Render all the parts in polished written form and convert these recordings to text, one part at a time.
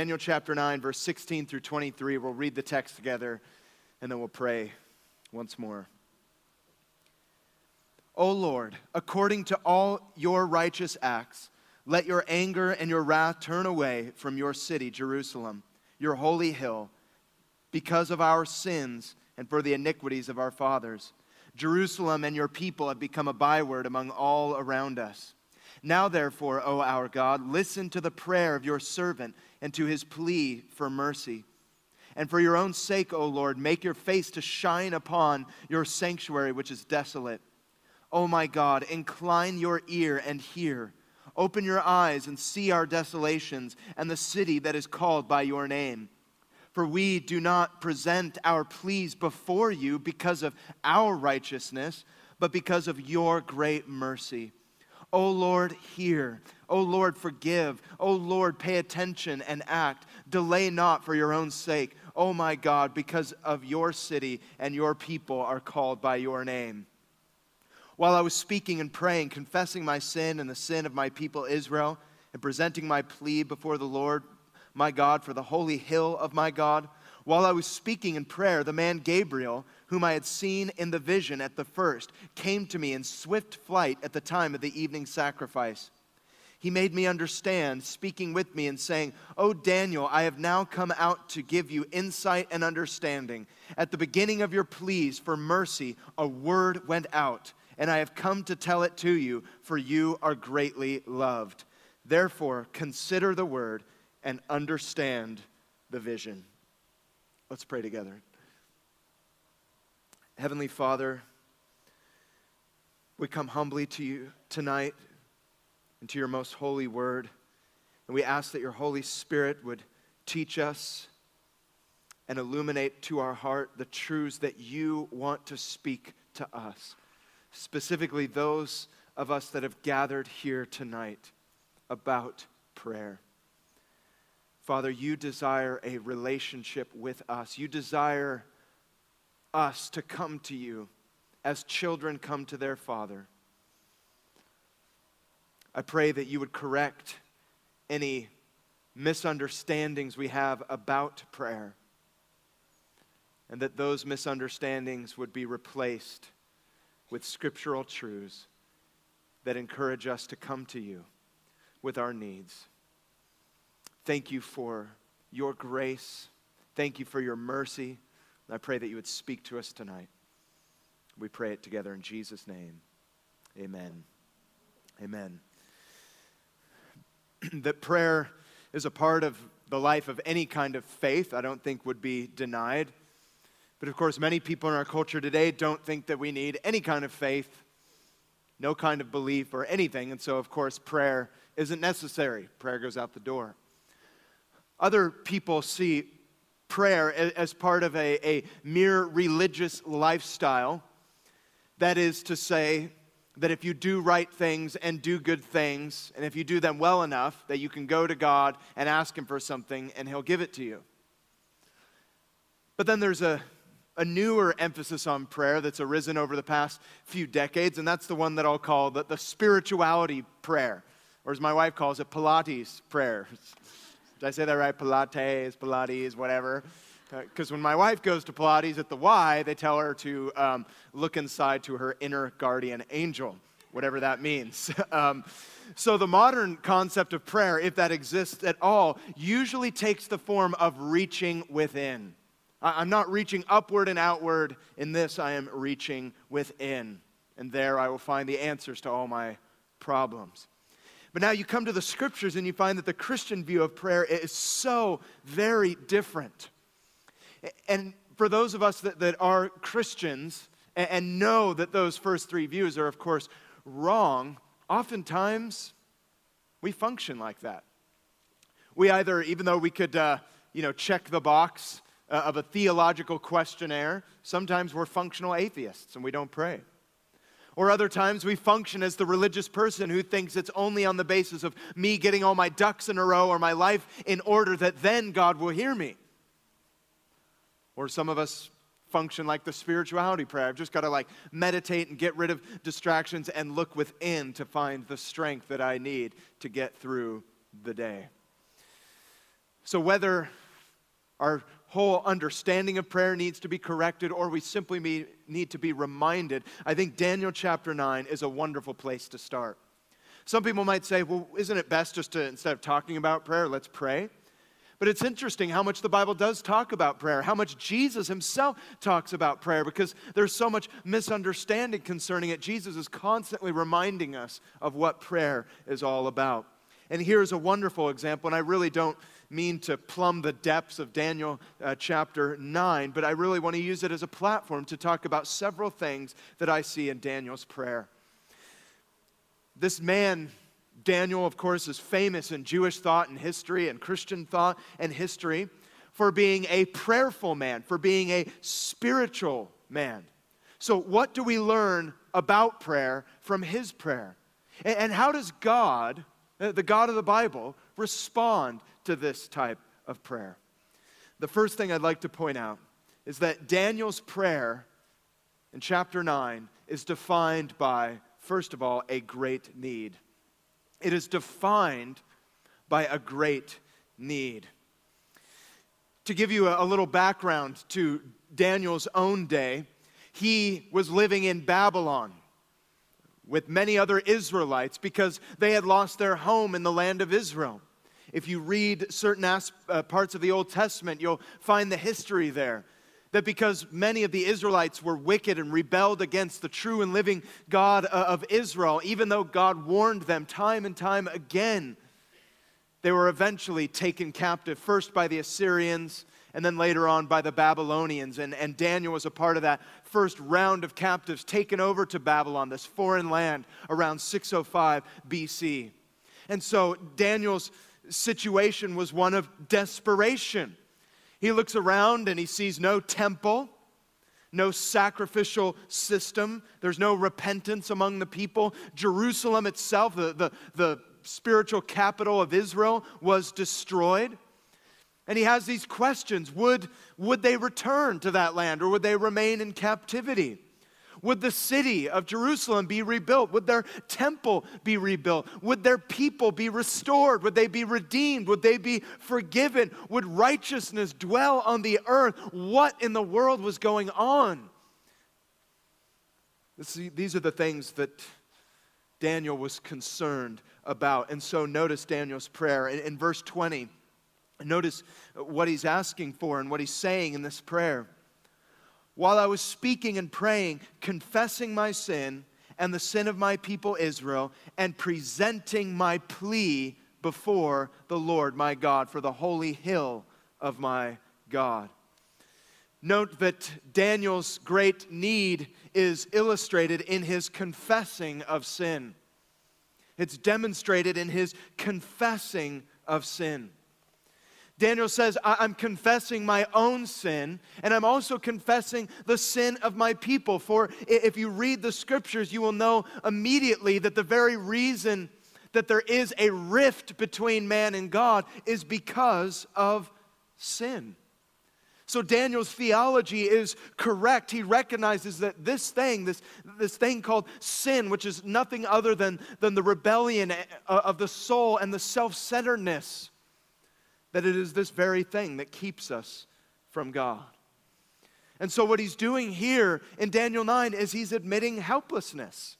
Daniel chapter 9, verse 16 through 23. We'll read the text together, and then we'll pray once more. O Lord, according to all your righteous acts, let your anger and your wrath turn away from your city, Jerusalem, your holy hill, because of our sins and for the iniquities of our fathers. Jerusalem and your people have become a byword among all around us. Now therefore, O our God, listen to the prayer of your servant and to his plea for mercy. And for your own sake, O Lord, make your face to shine upon your sanctuary which is desolate. O my God, incline your ear and hear. Open your eyes and see our desolations and the city that is called by your name. For we do not present our pleas before you because of our righteousness, but because of your great mercy. O Lord, hear. O Lord, forgive. O Lord, pay attention and act. Delay not for your own sake. O my God, because of your city and your people are called by your name. While I was speaking and praying, confessing my sin and the sin of my people Israel, and presenting my plea before the Lord, my God, for the holy hill of my God, while I was speaking in prayer, the man Gabriel, whom I had seen in the vision at the first, came to me in swift flight at the time of the evening sacrifice. He made me understand, speaking with me and saying, O Daniel, I have now come out to give you insight and understanding. At the beginning of your pleas for mercy, a word went out, and I have come to tell it to you, for you are greatly loved. Therefore, consider the word and understand the vision. Let's pray together. Heavenly Father, we come humbly to you tonight and to your most holy word. And we ask that your Holy Spirit would teach us and illuminate to our heart the truths that you want to speak to us. Specifically those of us that have gathered here tonight about prayer. Father, you desire a relationship with us. You desire us to come to you as children come to their Father. I pray that you would correct any misunderstandings we have about prayer, and that those misunderstandings would be replaced with scriptural truths that encourage us to come to you with our needs. Thank you for your grace. Thank you for your mercy. And I pray that you would speak to us tonight. We pray it together in Jesus' name. Amen. Amen. That prayer is a part of the life of any kind of faith, I don't think would be denied. But of course, many people in our culture today don't think that we need any kind of faith, no kind of belief or anything. And so, of course, prayer isn't necessary. Prayer goes out the door. Other people see prayer as part of a mere religious lifestyle. That is to say that if you do right things and do good things, and if you do them well enough, that you can go to God and ask Him for something and He'll give it to you. But then there's a newer emphasis on prayer that's arisen over the past few decades, and that's the one that I'll call the spirituality prayer, or as my wife calls it, Pilates prayer. Did I say that right? Pilates, whatever. Because when my wife goes to Pilates at the Y, they tell her to look inside to her inner guardian angel, whatever that means. So the modern concept of prayer, if that exists at all, usually takes the form of reaching within. I'm not reaching upward and outward. In this, I am reaching within. And there I will find the answers to all my problems. But now you come to the scriptures and you find that the Christian view of prayer is so very different. And for those of us that are Christians and know that those first three views are, of course, wrong, oftentimes we function like that. We either, even though we could, check the box of a theological questionnaire, sometimes we're functional atheists and we don't pray. Or other times we function as the religious person who thinks it's only on the basis of me getting all my ducks in a row or my life in order that then God will hear me. Or some of us function like the spirituality prayer. I've just got to meditate and get rid of distractions and look within to find the strength that I need to get through the day. So whether our whole understanding of prayer needs to be corrected or we simply need to be reminded, I think Daniel chapter 9 is a wonderful place to start. Some people might say, well, isn't it best just to, instead of talking about prayer, let's pray? But it's interesting how much the Bible does talk about prayer, how much Jesus himself talks about prayer, because there's so much misunderstanding concerning it. Jesus is constantly reminding us of what prayer is all about. And here's a wonderful example, and I really don't mean to plumb the depths of Daniel chapter 9, but I really want to use it as a platform to talk about several things that I see in Daniel's prayer. This man, Daniel, of course, is famous in Jewish thought and history and Christian thought and history for being a prayerful man, for being a spiritual man. So what do we learn about prayer from his prayer? And how does God, the God of the Bible, respond to this type of prayer? The first thing I'd like to point out is that Daniel's prayer in chapter 9 is defined by, first of all, a great need. It is defined by a great need. To give you a little background to Daniel's own day, he was living in Babylon with many other Israelites because they had lost their home in the land of Israel. If you read certain parts of the Old Testament, you'll find the history there. That because many of the Israelites were wicked and rebelled against the true and living God of Israel, even though God warned them time and time again, they were eventually taken captive, first by the Assyrians, and then later on by the Babylonians. And Daniel was a part of that first round of captives taken over to Babylon, this foreign land, around 605 BC. And so Daniel's situation was one of desperation. He looks around and he sees no temple, no sacrificial system. There's no repentance among the people. Jerusalem itself, the spiritual capital of Israel, was destroyed. And he has these questions. Would they return to that land, or would they remain in captivity? Would the city of Jerusalem be rebuilt? Would their temple be rebuilt? Would their people be restored? Would they be redeemed? Would they be forgiven? Would righteousness dwell on the earth? What in the world was going on? These are the things that Daniel was concerned about. And so notice Daniel's prayer. In verse 20, notice what he's asking for and what he's saying in this prayer. While I was speaking and praying, confessing my sin and the sin of my people Israel, and presenting my plea before the Lord my God for the holy hill of my God. Note that Daniel's great need is illustrated in his confessing of sin. It's demonstrated in his confessing of sin. Daniel says, I'm confessing my own sin, and I'm also confessing the sin of my people. For if you read the scriptures, you will know immediately that the very reason that there is a rift between man and God is because of sin. So Daniel's theology is correct. He recognizes that this thing called sin, which is nothing other than the rebellion of the soul and the self-centeredness, that it is this very thing that keeps us from God. And so what he's doing here in Daniel 9 is he's admitting helplessness.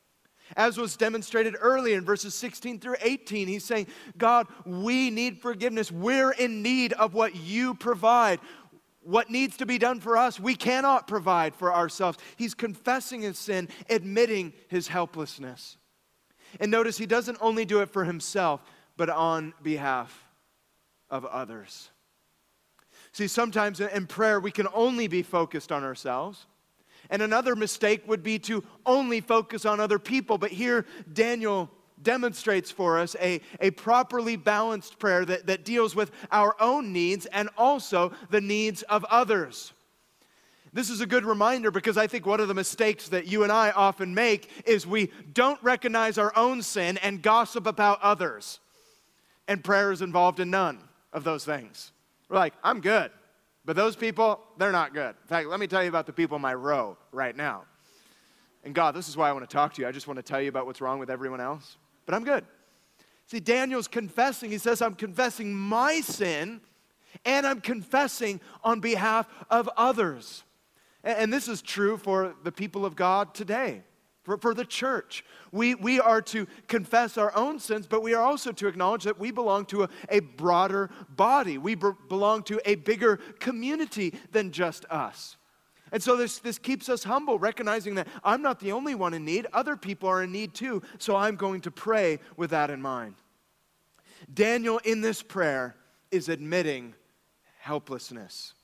As was demonstrated earlier in verses 16 through 18, he's saying, God, we need forgiveness. We're in need of what you provide. What needs to be done for us, we cannot provide for ourselves. He's confessing his sin, admitting his helplessness. And notice he doesn't only do it for himself, but on behalf of others. See, sometimes in prayer we can only be focused on ourselves. And another mistake would be to only focus on other people. But here Daniel demonstrates for us a properly balanced prayer that deals with our own needs and also the needs of others. This is a good reminder because I think one of the mistakes that you and I often make is we don't recognize our own sin and gossip about others. And prayer is involved in none of those things. We're like, I'm good, but those people, they're not good. In fact, let me tell you about the people in my row right now. And God, this is why I want to talk to you. I just want to tell you about what's wrong with everyone else, but I'm good. See, Daniel's confessing. He says, I'm confessing my sin and I'm confessing on behalf of others. And this is true for the people of God today, for the church. We are to confess our own sins, but we are also to acknowledge that we belong to a broader body. We belong to a bigger community than just us. And so this keeps us humble, recognizing that I'm not the only one in need. Other people are in need too, so I'm going to pray with that in mind. Daniel, in this prayer, is admitting helplessness.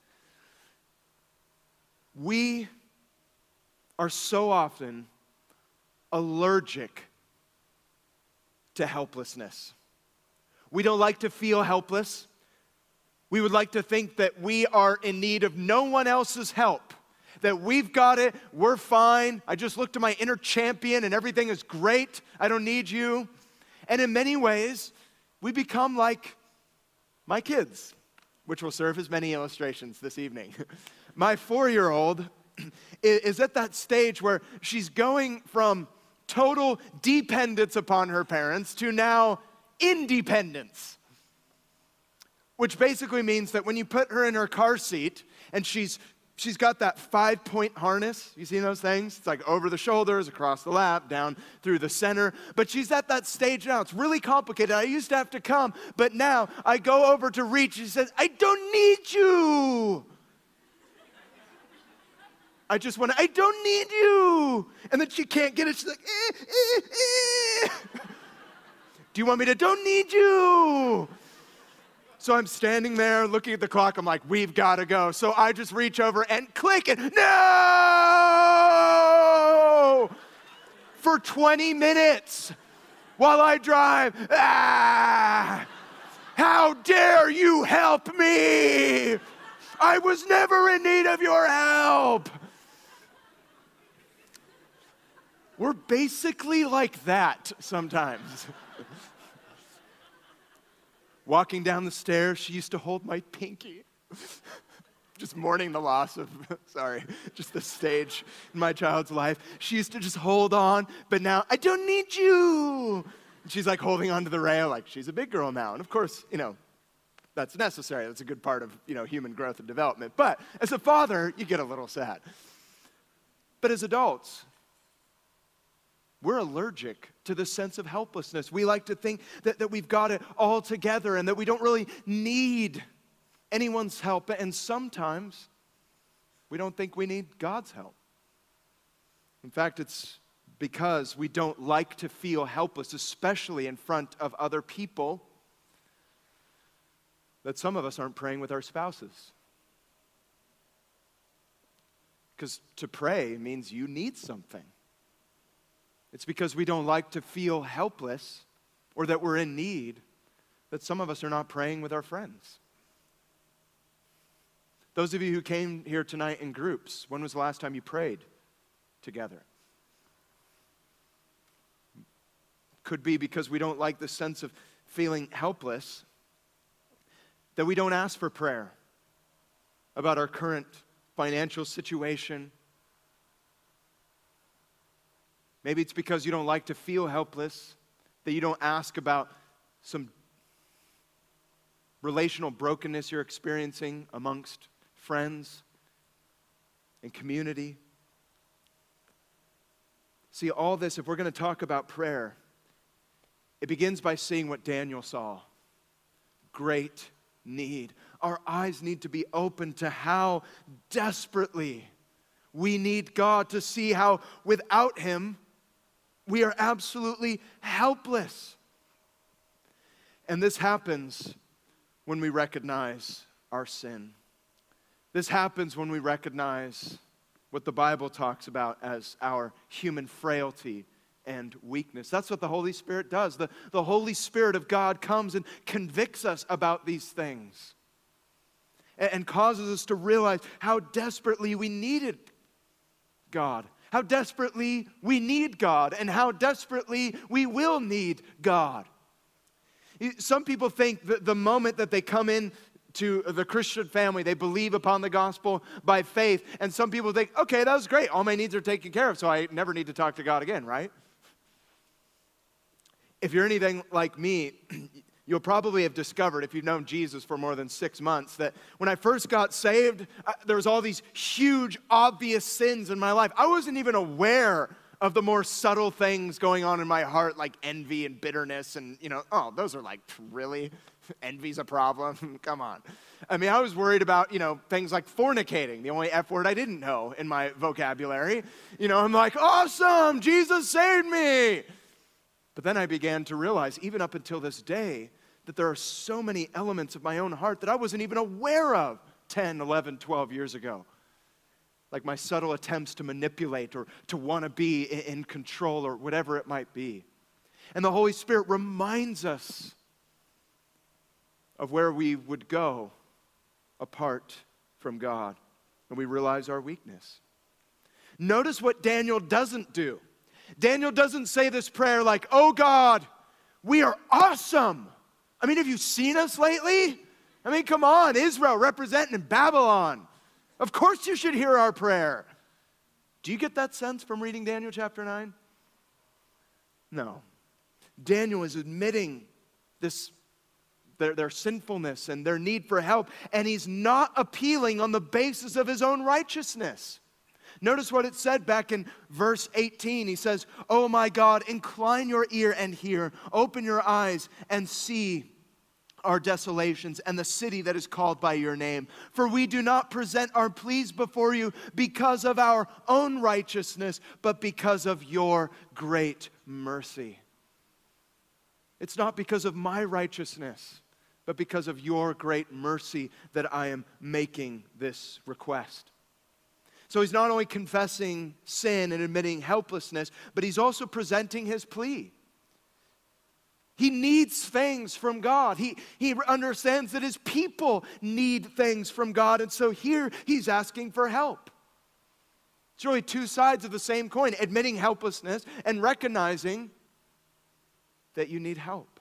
We are so often allergic to helplessness. We don't like to feel helpless. We would like to think that we are in need of no one else's help, that we've got it, we're fine. I just looked to my inner champion and everything is great. I don't need you. And in many ways, we become like my kids, which will serve as many illustrations this evening. My 4-year-old is at that stage where she's going from total dependence upon her parents to now independence, which basically means that when you put her in her car seat and she's got that 5-point harness. You seen those things? It's like over the shoulders, across the lap, down through the center. But she's at that stage now. It's really complicated. I used to have to come, but now I go over to reach. She says, I don't need you. I don't need you. And then she can't get it. She's like, Do you want me to? Don't need you. So I'm standing there looking at the clock. I'm like, we've got to go. So I just reach over and click it. No! For 20 minutes while I drive. How dare you help me? I was never in need of your help. We're basically like that sometimes. Walking down the stairs, she used to hold my pinky. Just mourning the loss of, just the stage in my child's life. She used to just hold on, but now, I don't need you. And she's like holding onto the rail like she's a big girl now. And of course, that's necessary. That's a good part of, human growth and development. But as a father, you get a little sad. But as adults, we're allergic to the sense of helplessness. We like to think that we've got it all together and that we don't really need anyone's help. And sometimes we don't think we need God's help. In fact, it's because we don't like to feel helpless, especially in front of other people, that some of us aren't praying with our spouses. Because to pray means you need something. It's because we don't like to feel helpless or that we're in need that some of us are not praying with our friends. Those of you who came here tonight in groups, when was the last time you prayed together? Could be because we don't like the sense of feeling helpless, that we don't ask for prayer about our current financial situation. Maybe it's because you don't like to feel helpless, that you don't ask about some relational brokenness you're experiencing amongst friends and community. See, all this, if we're going to talk about prayer, it begins by seeing what Daniel saw. Great need. Our eyes need to be open to how desperately we need God, to see how without Him, we are absolutely helpless. And this happens when we recognize our sin. This happens when we recognize what the Bible talks about as our human frailty and weakness. That's what the Holy Spirit does. The Holy Spirit of God comes and convicts us about these things and causes us to realize how desperately we needed God. How desperately we need God and how desperately we will need God. Some people think that the moment that they come in to the Christian family, they believe upon the gospel by faith. And some people think, okay, that was great. All my needs are taken care of, so I never need to talk to God again, right? If you're anything like me, You'll probably have discovered, if you've known Jesus for more than 6 months, that when I first got saved, there was all these huge, obvious sins in my life. I wasn't even aware of the more subtle things going on in my heart, like envy and bitterness and, oh, those are like, really? Envy's a problem? Come on. I mean, I was worried about, things like fornicating, the only F word I didn't know in my vocabulary. I'm like, awesome, Jesus saved me. But then I began to realize, even up until this day, that there are so many elements of my own heart that I wasn't even aware of 10, 11, 12 years ago. Like my subtle attempts to manipulate or to want to be in control or whatever it might be. And the Holy Spirit reminds us of where we would go apart from God, and we realize our weakness. Notice what Daniel doesn't do. Daniel doesn't say this prayer like, oh God, we are awesome. I mean, have you seen us lately? I mean, come on, Israel representing in Babylon. Of course you should hear our prayer. Do you get that sense from reading Daniel chapter 9? No. Daniel is admitting their sinfulness and their need for help, and he's not appealing on the basis of his own righteousness. Notice what it said back in verse 18. He says, oh my God, incline your ear and hear. Open your eyes and see our desolations and the city that is called by your name. For we do not present our pleas before you because of our own righteousness, but because of your great mercy. It's not because of my righteousness, but because of your great mercy that I am making this request. So he's not only confessing sin and admitting helplessness, but he's also presenting his plea. He needs things from God. He understands that his people need things from God, and so here he's asking for help. It's really two sides of the same coin, admitting helplessness and recognizing that you need help.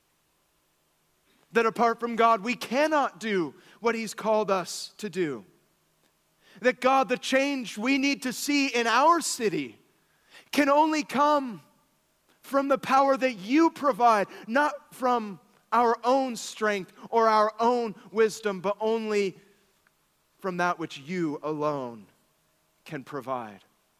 That apart from God, we cannot do what he's called us to do. That God, the change we need to see in our city can only come from the power that you provide, not from our own strength or our own wisdom, but only from that which you alone can provide.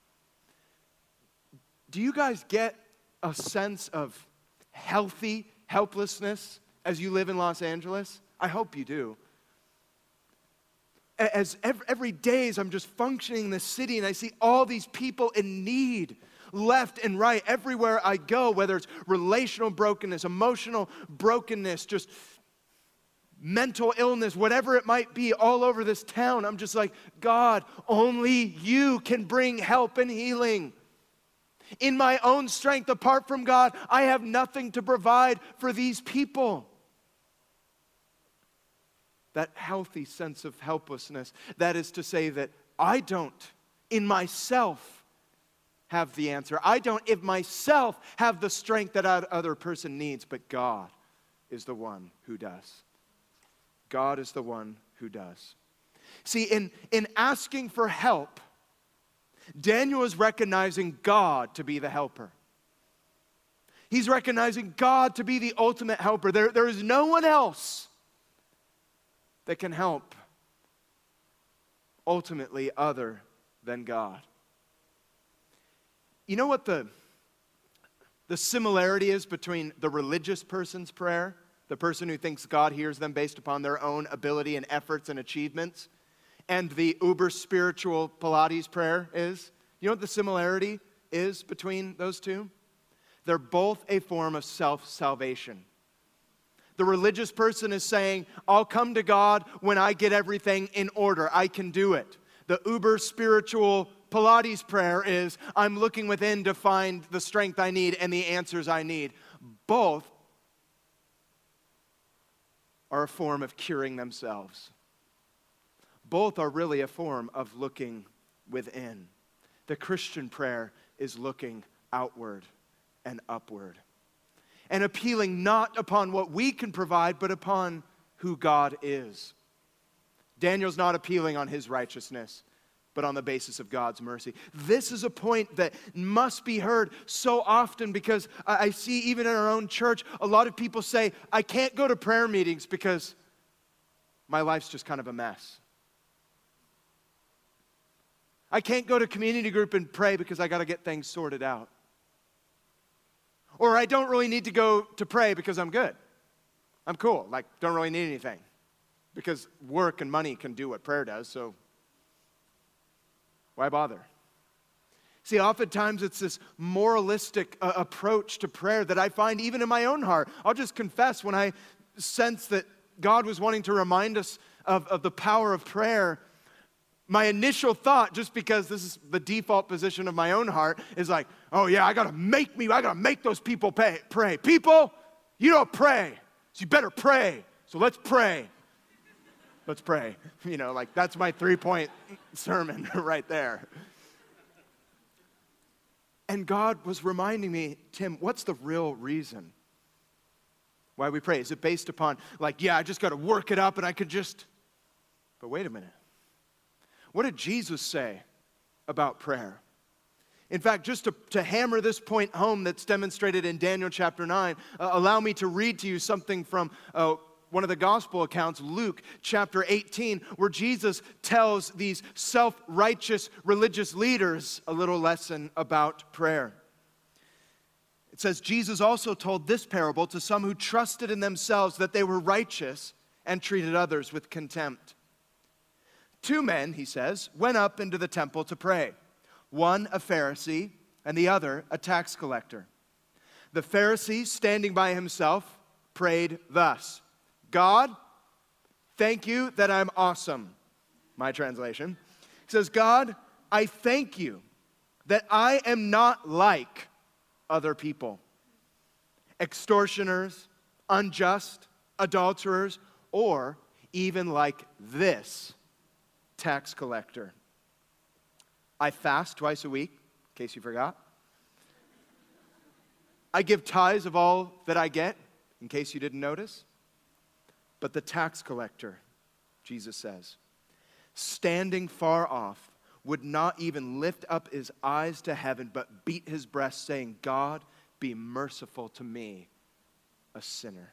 Do you guys get a sense of healthy helplessness as you live in Los Angeles? I hope you do. As every day as I'm just functioning in this city and I see all these people in need left and right everywhere I go, whether it's relational brokenness, emotional brokenness, just mental illness, whatever it might be all over this town, I'm just like, God, only you can bring help and healing. In my own strength, apart from God, I have nothing to provide for these people. That healthy sense of helplessness. That is to say that I don't, in myself, have the answer. I don't, in myself, have the strength that other person needs, but God is the one who does. God is the one who does. See, in asking for help, Daniel is recognizing God to be the helper. He's recognizing God to be the ultimate helper. There is no one else that can help ultimately other than God. You know what the similarity is between the religious person's prayer, the person who thinks God hears them based upon their own ability and efforts and achievements, and the uber spiritual Pilates prayer is? You know what the similarity is between those two? They're both a form of self-salvation. The religious person is saying, I'll come to God when I get everything in order. I can do it. The uber spiritual Pilates prayer is, I'm looking within to find the strength I need and the answers I need. Both are a form of curing themselves. Both are really a form of looking within. The Christian prayer is looking outward and upward, and appealing not upon what we can provide, but upon who God is. Daniel's not appealing on his righteousness. but on the basis of God's mercy. This is a point that must be heard so often, because I see even in our own church, a lot of people say, I can't go to prayer meetings because my life's just kind of a mess. I can't go to community group and pray because I got to get things sorted out. Or I don't really need to go to pray because I'm good. I'm cool, like don't really need anything. Because work and money can do what prayer does, so why bother? See, oftentimes it's this moralistic approach to prayer that I find even in my own heart. I'll just confess, when I sense that God was wanting to remind us of the power of prayer, my initial thought, just because this is the default position of my own heart, is like, oh yeah, I gotta make those people pray. People, you don't pray, so you better pray. So let's pray. Let's pray. You know, like that's my 3-point sermon right there. And God was reminding me, Tim, what's the real reason why we pray? Is it based upon, like, yeah, I just got to work it up and I could just... But wait a minute. What did Jesus say about prayer? In fact, just to hammer this point home that's demonstrated in Daniel chapter 9, allow me to read to you something from one of the gospel accounts, Luke chapter 18, where Jesus tells these self-righteous religious leaders a little lesson about prayer. It says, Jesus also told this parable to some who trusted in themselves that they were righteous and treated others with contempt. 2 men, he says, went up into the temple to pray. One a Pharisee and the other a tax collector. The Pharisee, standing by himself, prayed thus: God, thank you that I'm awesome. My translation. He says, God, I thank you that I am not like other people. Extortioners, unjust, adulterers, or even like this tax collector. I fast twice a week, in case you forgot. I give tithes of all that I get, in case you didn't notice. But the tax collector, Jesus says, standing far off, would not even lift up his eyes to heaven, but beat his breast, saying, God, be merciful to me, a sinner.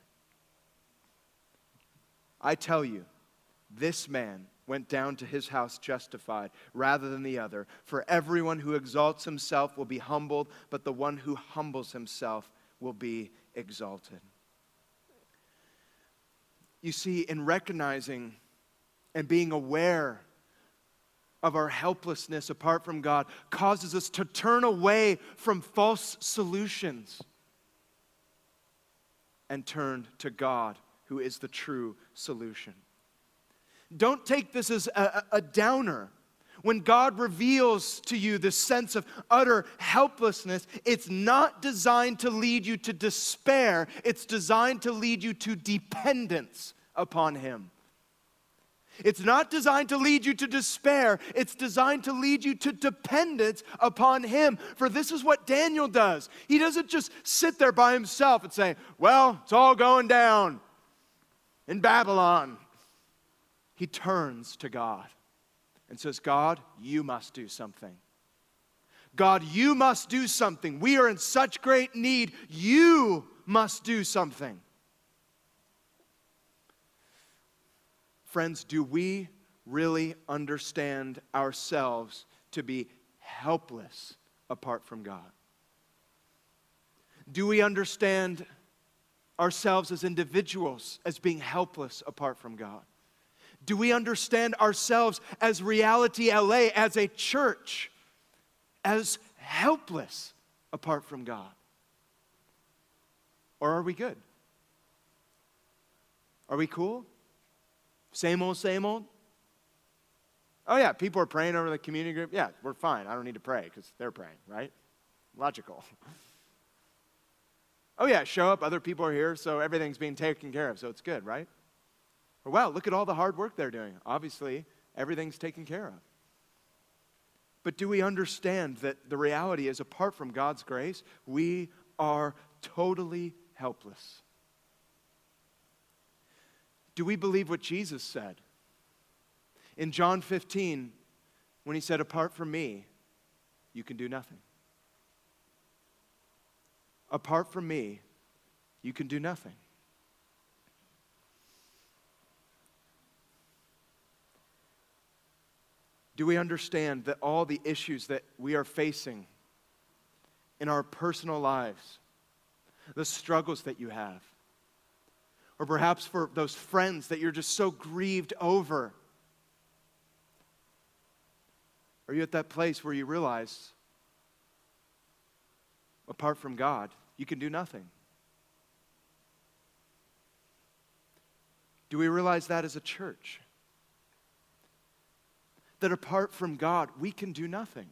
I tell you, this man went down to his house justified rather than the other. For everyone who exalts himself will be humbled, but the one who humbles himself will be exalted. You see, in recognizing and being aware of our helplessness apart from God causes us to turn away from false solutions and turn to God, who is the true solution. Don't take this as a downer. When God reveals to you this sense of utter helplessness, it's not designed to lead you to despair. It's designed to lead you to dependence upon Him. It's not designed to lead you to despair. It's designed to lead you to dependence upon Him. For this is what Daniel does. He doesn't just sit there by himself and say, well, it's all going down in Babylon. He turns to God and says, God, you must do something. God, you must do something. We are in such great need. You must do something. Friends, do we really understand ourselves to be helpless apart from God? Do we understand ourselves as individuals as being helpless apart from God? Do we understand ourselves as Reality LA, as a church, as helpless apart from God? Or are we good? Are we cool? Same old, same old? Oh yeah, people are praying over the community group. Yeah, we're fine. I don't need to pray because they're praying, right? Logical. Oh yeah, show up, other people are here, so everything's being taken care of, so it's good, right? Or wow, look at all the hard work they're doing. Obviously, everything's taken care of. But do we understand that the reality is, apart from God's grace, we are totally helpless? Do we believe what Jesus said? In John 15, when he said, apart from me, you can do nothing. Apart from me, you can do nothing. Do we understand that all the issues that we are facing in our personal lives, the struggles that you have, or perhaps for those friends that you're just so grieved over, are you at that place where you realize, apart from God, you can do nothing? Do we realize that as a church? That apart from God, we can do nothing.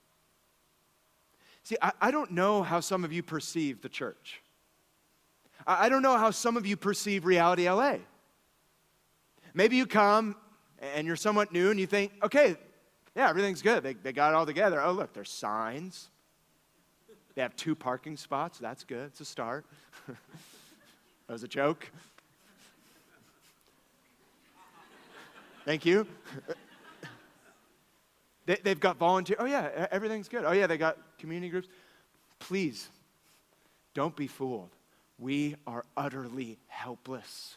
See, I don't know how some of you perceive the church. I don't know how some of you perceive Reality LA. Maybe you come and you're somewhat new and you think, okay, yeah, everything's good. They got it all together. Oh, look, there's signs. They have 2 parking spots. That's good. It's a start. That was a joke. Thank you. They've got volunteer. Oh, yeah, everything's good. Oh, yeah, they got community groups. Please, don't be fooled. We are utterly helpless.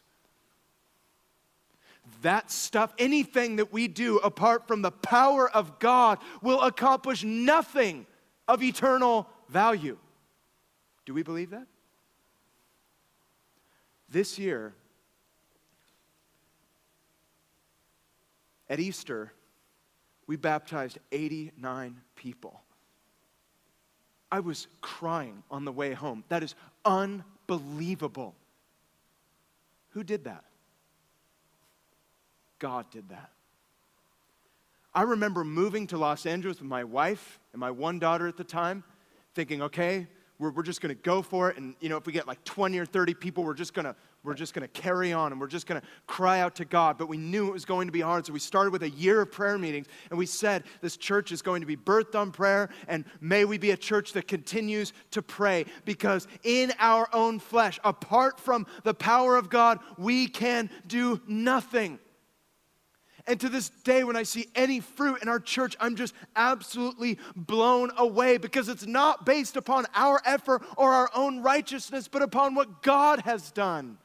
That stuff, anything that we do apart from the power of God, will accomplish nothing of eternal value. Do we believe that? This year, at Easter, we baptized 89 people. I was crying on the way home. That is unbelievable. Who did that? God did that. I remember moving to Los Angeles with my wife and my one daughter at the time, thinking, okay, we're just going to go for it. And, if we get like 20 or 30 people, we're just going to carry on and we're just going to cry out to God. But we knew it was going to be hard. So we started with a year of prayer meetings. And we said, this church is going to be birthed on prayer. And may we be a church that continues to pray. Because in our own flesh, apart from the power of God, we can do nothing. And to this day, when I see any fruit in our church, I'm just absolutely blown away, because it's not based upon our effort or our own righteousness, but upon what God has done.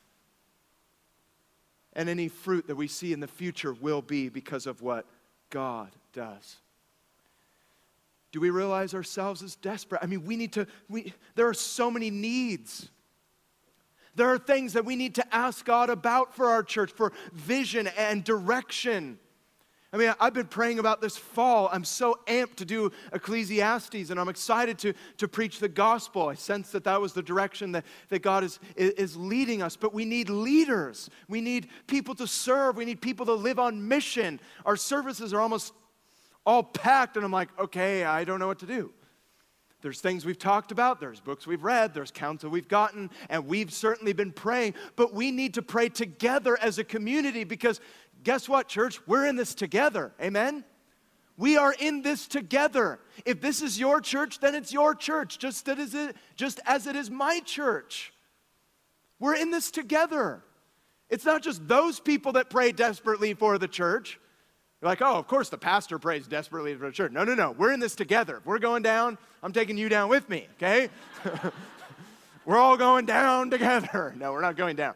And any fruit that we see in the future will be because of what God does. Do we realize ourselves as desperate? I mean, there are so many needs. There are things that we need to ask God about for our church, for vision and direction. I mean, I've been praying about this fall. I'm so amped to do Ecclesiastes, and I'm excited to preach the gospel. I sense that was the direction that God is leading us. But we need leaders. We need people to serve. We need people to live on mission. Our services are almost all packed, and I'm like, okay, I don't know what to do. There's things we've talked about, there's books we've read, there's counsel we've gotten, and we've certainly been praying, but we need to pray together as a community, because guess what, church? We're in this together, amen? We are in this together. If this is your church, then it's your church, just as it is my church. We're in this together. It's not just those people that pray desperately for the church. You're like, oh, of course the pastor prays desperately for the church. No. We're in this together. If we're going down, I'm taking you down with me, okay? We're all going down together. No, we're not going down.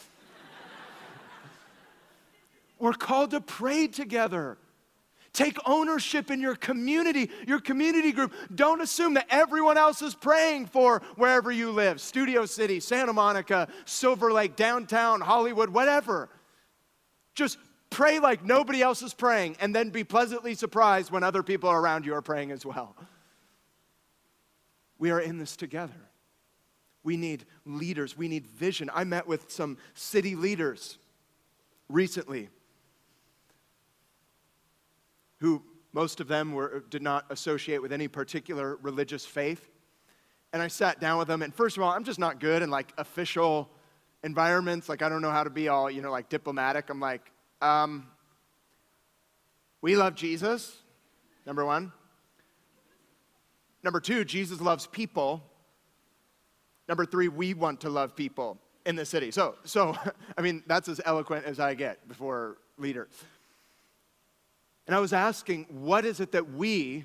We're called to pray together. Take ownership in your community group. Don't assume that everyone else is praying for wherever you live. Studio City, Santa Monica, Silver Lake, downtown, Hollywood, whatever. Just pray like nobody else is praying, and then be pleasantly surprised when other people around you are praying as well. We are in this together. We need leaders. We need vision. I met with some city leaders recently who most of them did not associate with any particular religious faith. And I sat down with them, and first of all, I'm just not good in like official environments. Like, I don't know how to be all, like diplomatic. I'm like, we love Jesus, number one. Number two, Jesus loves people. Number three, we want to love people in the city. So I mean, that's as eloquent as I get before leaders. And I was asking, what is it that we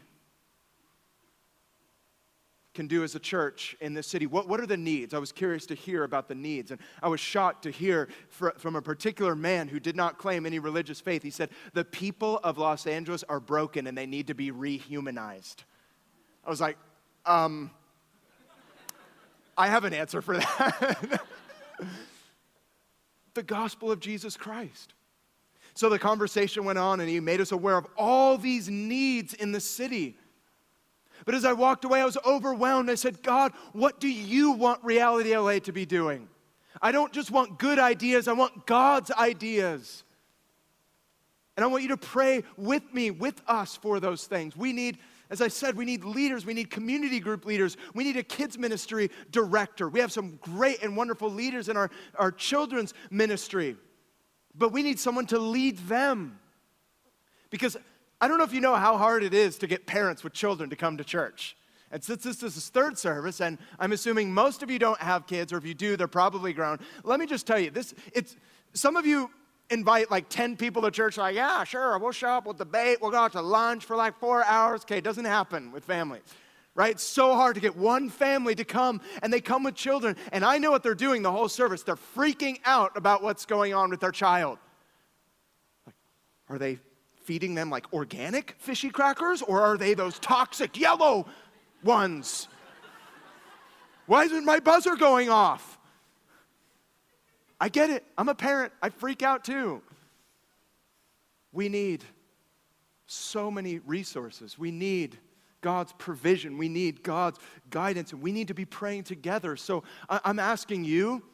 can do as a church in this city? What are the needs? I was curious to hear about the needs. And I was shocked to hear from a particular man who did not claim any religious faith. He said, the people of Los Angeles are broken and they need to be rehumanized. I was like, I have an answer for that. The gospel of Jesus Christ. So the conversation went on and he made us aware of all these needs in the city. But as I walked away, I was overwhelmed. I said, God, what do you want Reality LA to be doing? I don't just want good ideas. I want God's ideas. And I want you to pray with me, with us for those things. We need, as I said, we need leaders. We need community group leaders. We need a kids ministry director. We have some great and wonderful leaders in our children's ministry. But we need someone to lead them. Because I don't know if you know how hard it is to get parents with children to come to church. And since this is third service, and I'm assuming most of you don't have kids, or if you do, they're probably grown. Let me just tell you, some of you invite like 10 people to church, like, yeah, sure, we'll show up, we'll debate, we'll go out to lunch for like 4 hours. Okay, it doesn't happen with families, right? It's so hard to get one family to come, and they come with children, and I know what they're doing the whole service. They're freaking out about what's going on with their child. Like, are they feeding them like organic fishy crackers, or are they those toxic yellow ones? Why isn't my buzzer going off? I get it. I'm a parent. I freak out too. We need so many resources. We need God's provision. We need God's guidance, and we need to be praying together. So I'm asking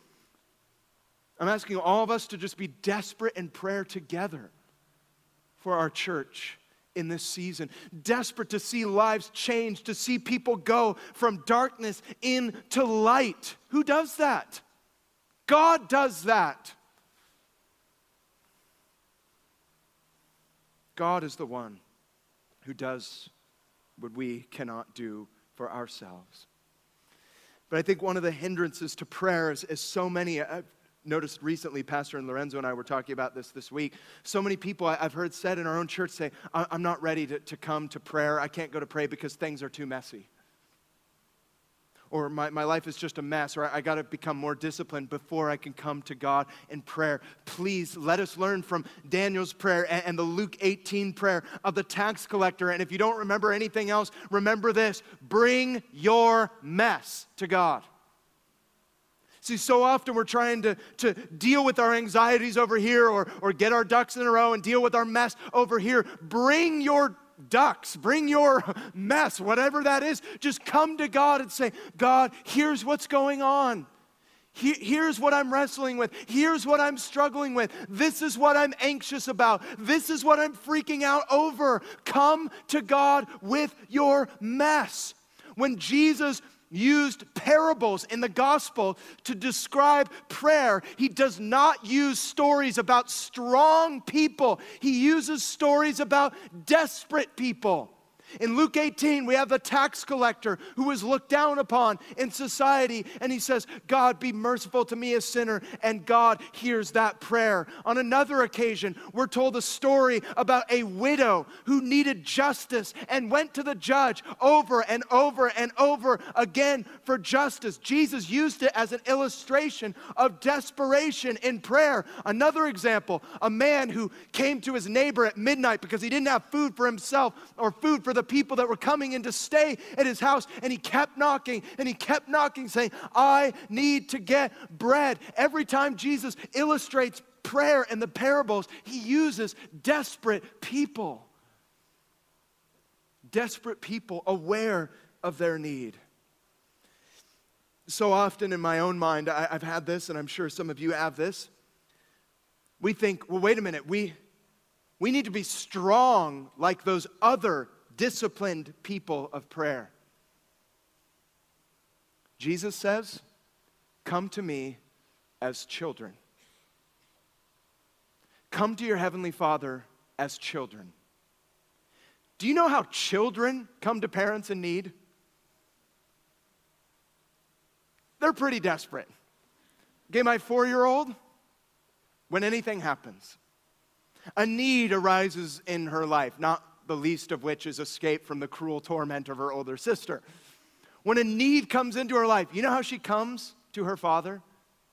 all of us to just be desperate in prayer together for our church in this season. Desperate to see lives change, to see people go from darkness into light. Who does that? God does that. God is the one who does what we cannot do for ourselves. But I think one of the hindrances to prayer is so many, I've noticed recently, Pastor and Lorenzo and I were talking about this week. So many people I've heard said in our own church say, I'm not ready to come to prayer. I can't go to pray because things are too messy. Or my life is just a mess, or I got to become more disciplined before I can come to God in prayer. Please let us learn from Daniel's prayer and the Luke 18 prayer of the tax collector. And if you don't remember anything else, remember this: bring your mess to God. See, so often we're trying to deal with our anxieties over here, or get our ducks in a row and deal with our mess over here. Bring your ducks, bring your mess, whatever that is. Just come to God and say, God, here's what's going on. Here's what I'm wrestling with. Here's what I'm struggling with. This is what I'm anxious about. This is what I'm freaking out over. Come to God with your mess. When Jesus used parables in the gospel to describe prayer, he does not use stories about strong people. He uses stories about desperate people. In Luke 18, we have the tax collector who was looked down upon in society, and he says, God, be merciful to me, a sinner, and God hears that prayer. On another occasion, we're told a story about a widow who needed justice and went to the judge over and over and over again for justice. Jesus used it as an illustration of desperation in prayer. Another example, a man who came to his neighbor at midnight because he didn't have food for himself or food for the people that were coming in to stay at his house, and he kept knocking saying, I need to get bread. Every time Jesus illustrates prayer in the parables, he uses desperate people aware of their need. So often in my own mind, I've had this, and I'm sure some of you have this. We think, well, wait a minute, we need to be strong like those other disciplined people of prayer. Jesus says, come to me as children. Come to your heavenly Father as children. Do you know how children come to parents in need? They're pretty desperate. Okay, my 4-year-old, when anything happens, A need arises in her life, not the least of which is escape from the cruel torment of her older sister. When a need comes into her life, you know how she comes to her father?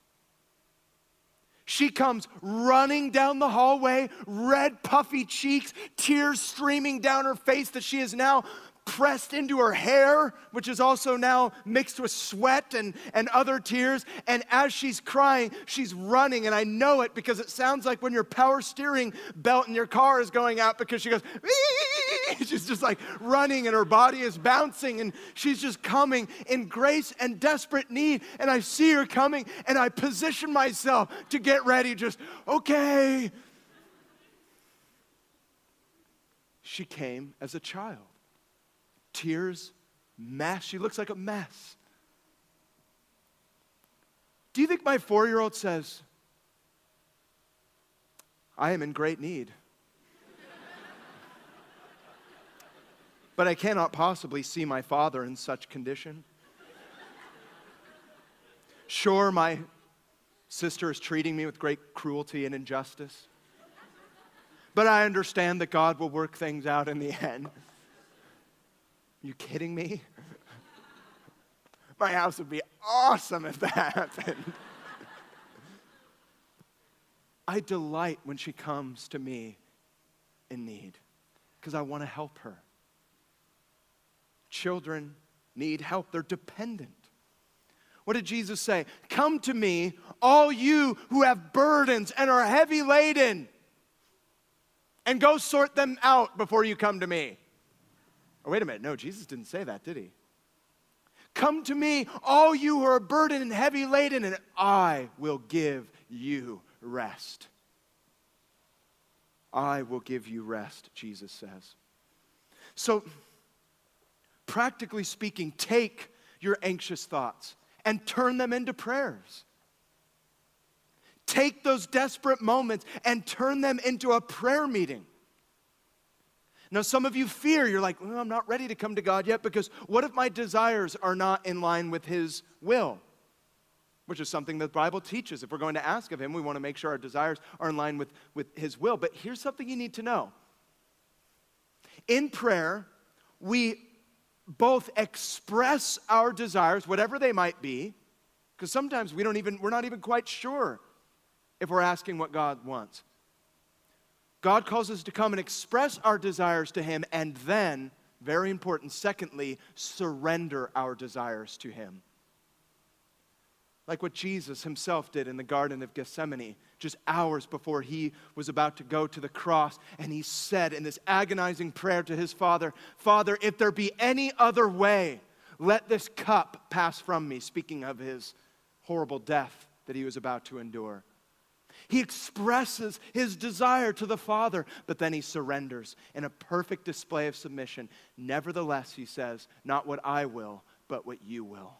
She comes running down the hallway, red, puffy cheeks, tears streaming down her face that she is now pressed into her hair, which is also now mixed with sweat and other tears. And as she's crying, she's running. And I know it because it sounds like when your power steering belt in your car is going out, because she goes, "Ee!" She's just like running and her body is bouncing and she's just coming in grace and desperate need. And I see her coming and I position myself to get ready, just, okay. She came as a child. Tears, mess. She looks like a mess. Do you think my 4-year-old says, I am in great need, but I cannot possibly see my father in such condition? Sure, my sister is treating me with great cruelty and injustice, but I understand that God will work things out in the end. You kidding me? My house would be awesome if that happened. I delight when she comes to me in need because I want to help her. Children need help. They're dependent. What did Jesus say? Come to me, all you who have burdens and are heavy laden, and go sort them out before you come to me. Oh, wait a minute. No, Jesus didn't say that, did he? Come to me, all you who are burdened and heavy laden, and I will give you rest. I will give you rest, Jesus says. So, practically speaking, take your anxious thoughts and turn them into prayers. Take those desperate moments and turn them into a prayer meeting. Now, some of you fear, you're like, well, I'm not ready to come to God yet because what if my desires are not in line with His will? Which is something that the Bible teaches. If we're going to ask of Him, we want to make sure our desires are in line with His will. But here's something you need to know. In prayer, we both express our desires, whatever they might be, because sometimes we're not even quite sure if we're asking what God wants. God calls us to come and express our desires to Him, and then, very important, secondly, surrender our desires to Him. Like what Jesus Himself did in the Garden of Gethsemane, just hours before He was about to go to the cross, and He said in this agonizing prayer to His Father, Father, if there be any other way, let this cup pass from me, speaking of His horrible death that He was about to endure. He expresses His desire to the Father, but then He surrenders in a perfect display of submission. Nevertheless, He says, not what I will, but what you will.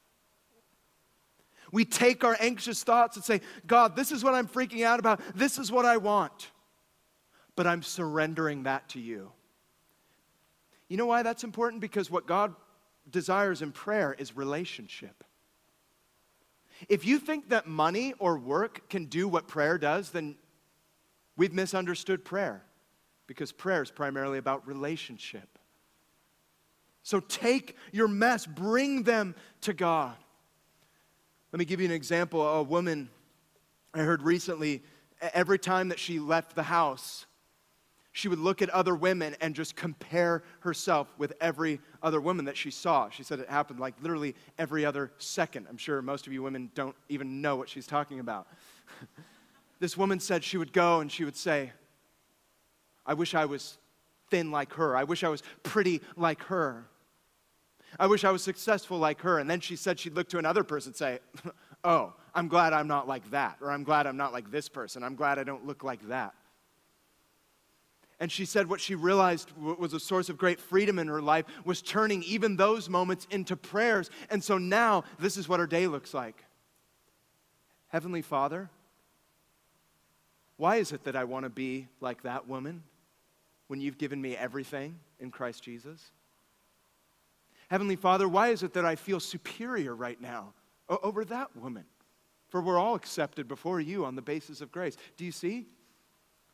We take our anxious thoughts and say, God, this is what I'm freaking out about. This is what I want. But I'm surrendering that to you. You know why that's important? Because what God desires in prayer is relationship. If you think that money or work can do what prayer does, then we've misunderstood prayer, because prayer is primarily about relationship. So take your mess, bring them to God. Let me give you an example. A woman I heard recently, every time that she left the house, she would look at other women and just compare herself with every other woman that she saw. She said it happened like literally every other second. I'm sure most of you women don't even know what she's talking about. This woman said she would go and she would say, I wish I was thin like her. I wish I was pretty like her. I wish I was successful like her. And then she said she'd look to another person and say, oh, I'm glad I'm not like that. Or I'm glad I'm not like this person. I'm glad I don't look like that. And she said what she realized was a source of great freedom in her life was turning even those moments into prayers. And so now, this is what her day looks like. Heavenly Father, why is it that I want to be like that woman when you've given me everything in Christ Jesus? Heavenly Father, why is it that I feel superior right now over that woman? For we're all accepted before you on the basis of grace. Do you see?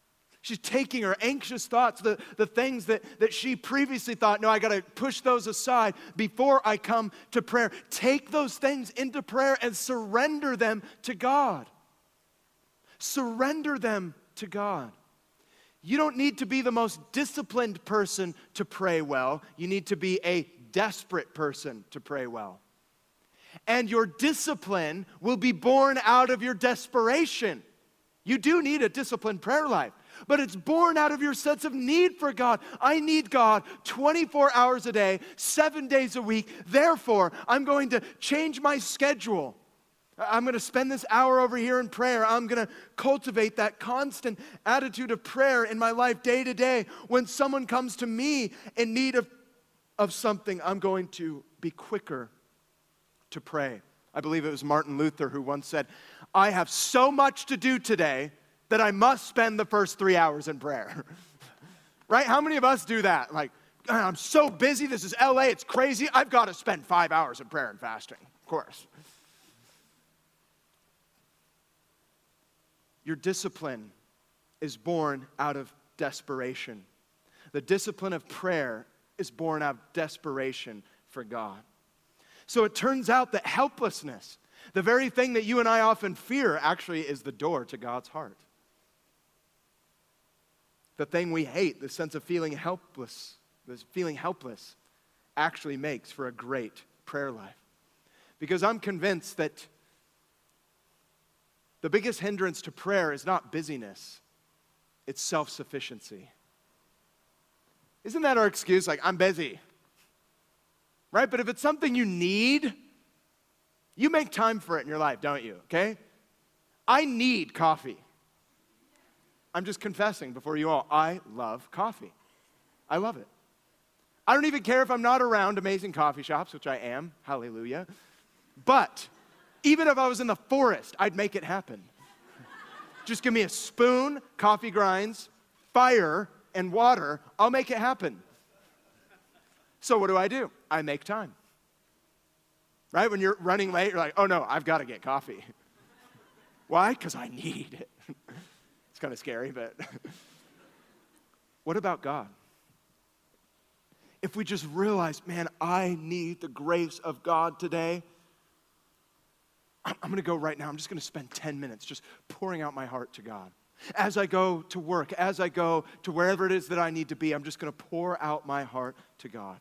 She's taking her anxious thoughts, the things that she previously thought, no, I got to push those aside before I come to prayer. Take those things into prayer and surrender them to God. Surrender them to God. You don't need to be the most disciplined person to pray well. You need to be a desperate person to pray well. And your discipline will be born out of your desperation. You do need a disciplined prayer life, but it's born out of your sense of need for God. I need God 24 hours a day, 7 days a week. Therefore, I'm going to change my schedule. I'm going to spend this hour over here in prayer. I'm going to cultivate that constant attitude of prayer in my life day to day. When someone comes to me in need of something, I'm going to be quicker to pray. I believe it was Martin Luther who once said, I have so much to do today that I must spend the first 3 hours in prayer. Right? How many of us do that? Like, I'm so busy. This is LA. It's crazy. I've got to spend 5 hours in prayer and fasting. Of course. Your discipline is born out of desperation. The discipline of prayer is born out of desperation for God. So it turns out that helplessness, the very thing that you and I often fear, actually is the door to God's heart. The thing we hate, the sense of feeling helpless, this feeling helpless, actually makes for a great prayer life. Because I'm convinced that the biggest hindrance to prayer is not busyness, it's self-sufficiency. Isn't that our excuse? Like, I'm busy. Right? But if it's something you need, you make time for it in your life, don't you? Okay? I need coffee. I'm just confessing before you all, I love coffee. I love it. I don't even care if I'm not around amazing coffee shops, which I am, hallelujah. But even if I was in the forest, I'd make it happen. Just give me a spoon, coffee grinds, fire, and water. I'll make it happen. So what do? I make time. Right? When you're running late, you're like, oh no, I've got to get coffee. Why? Because I need it. It's kind of scary, but what about God? If we just realize, man, I need the grace of God today, I'm going to go right now. I'm just going to spend 10 minutes just pouring out my heart to God. As I go to work, as I go to wherever it is that I need to be, I'm just going to pour out my heart to God.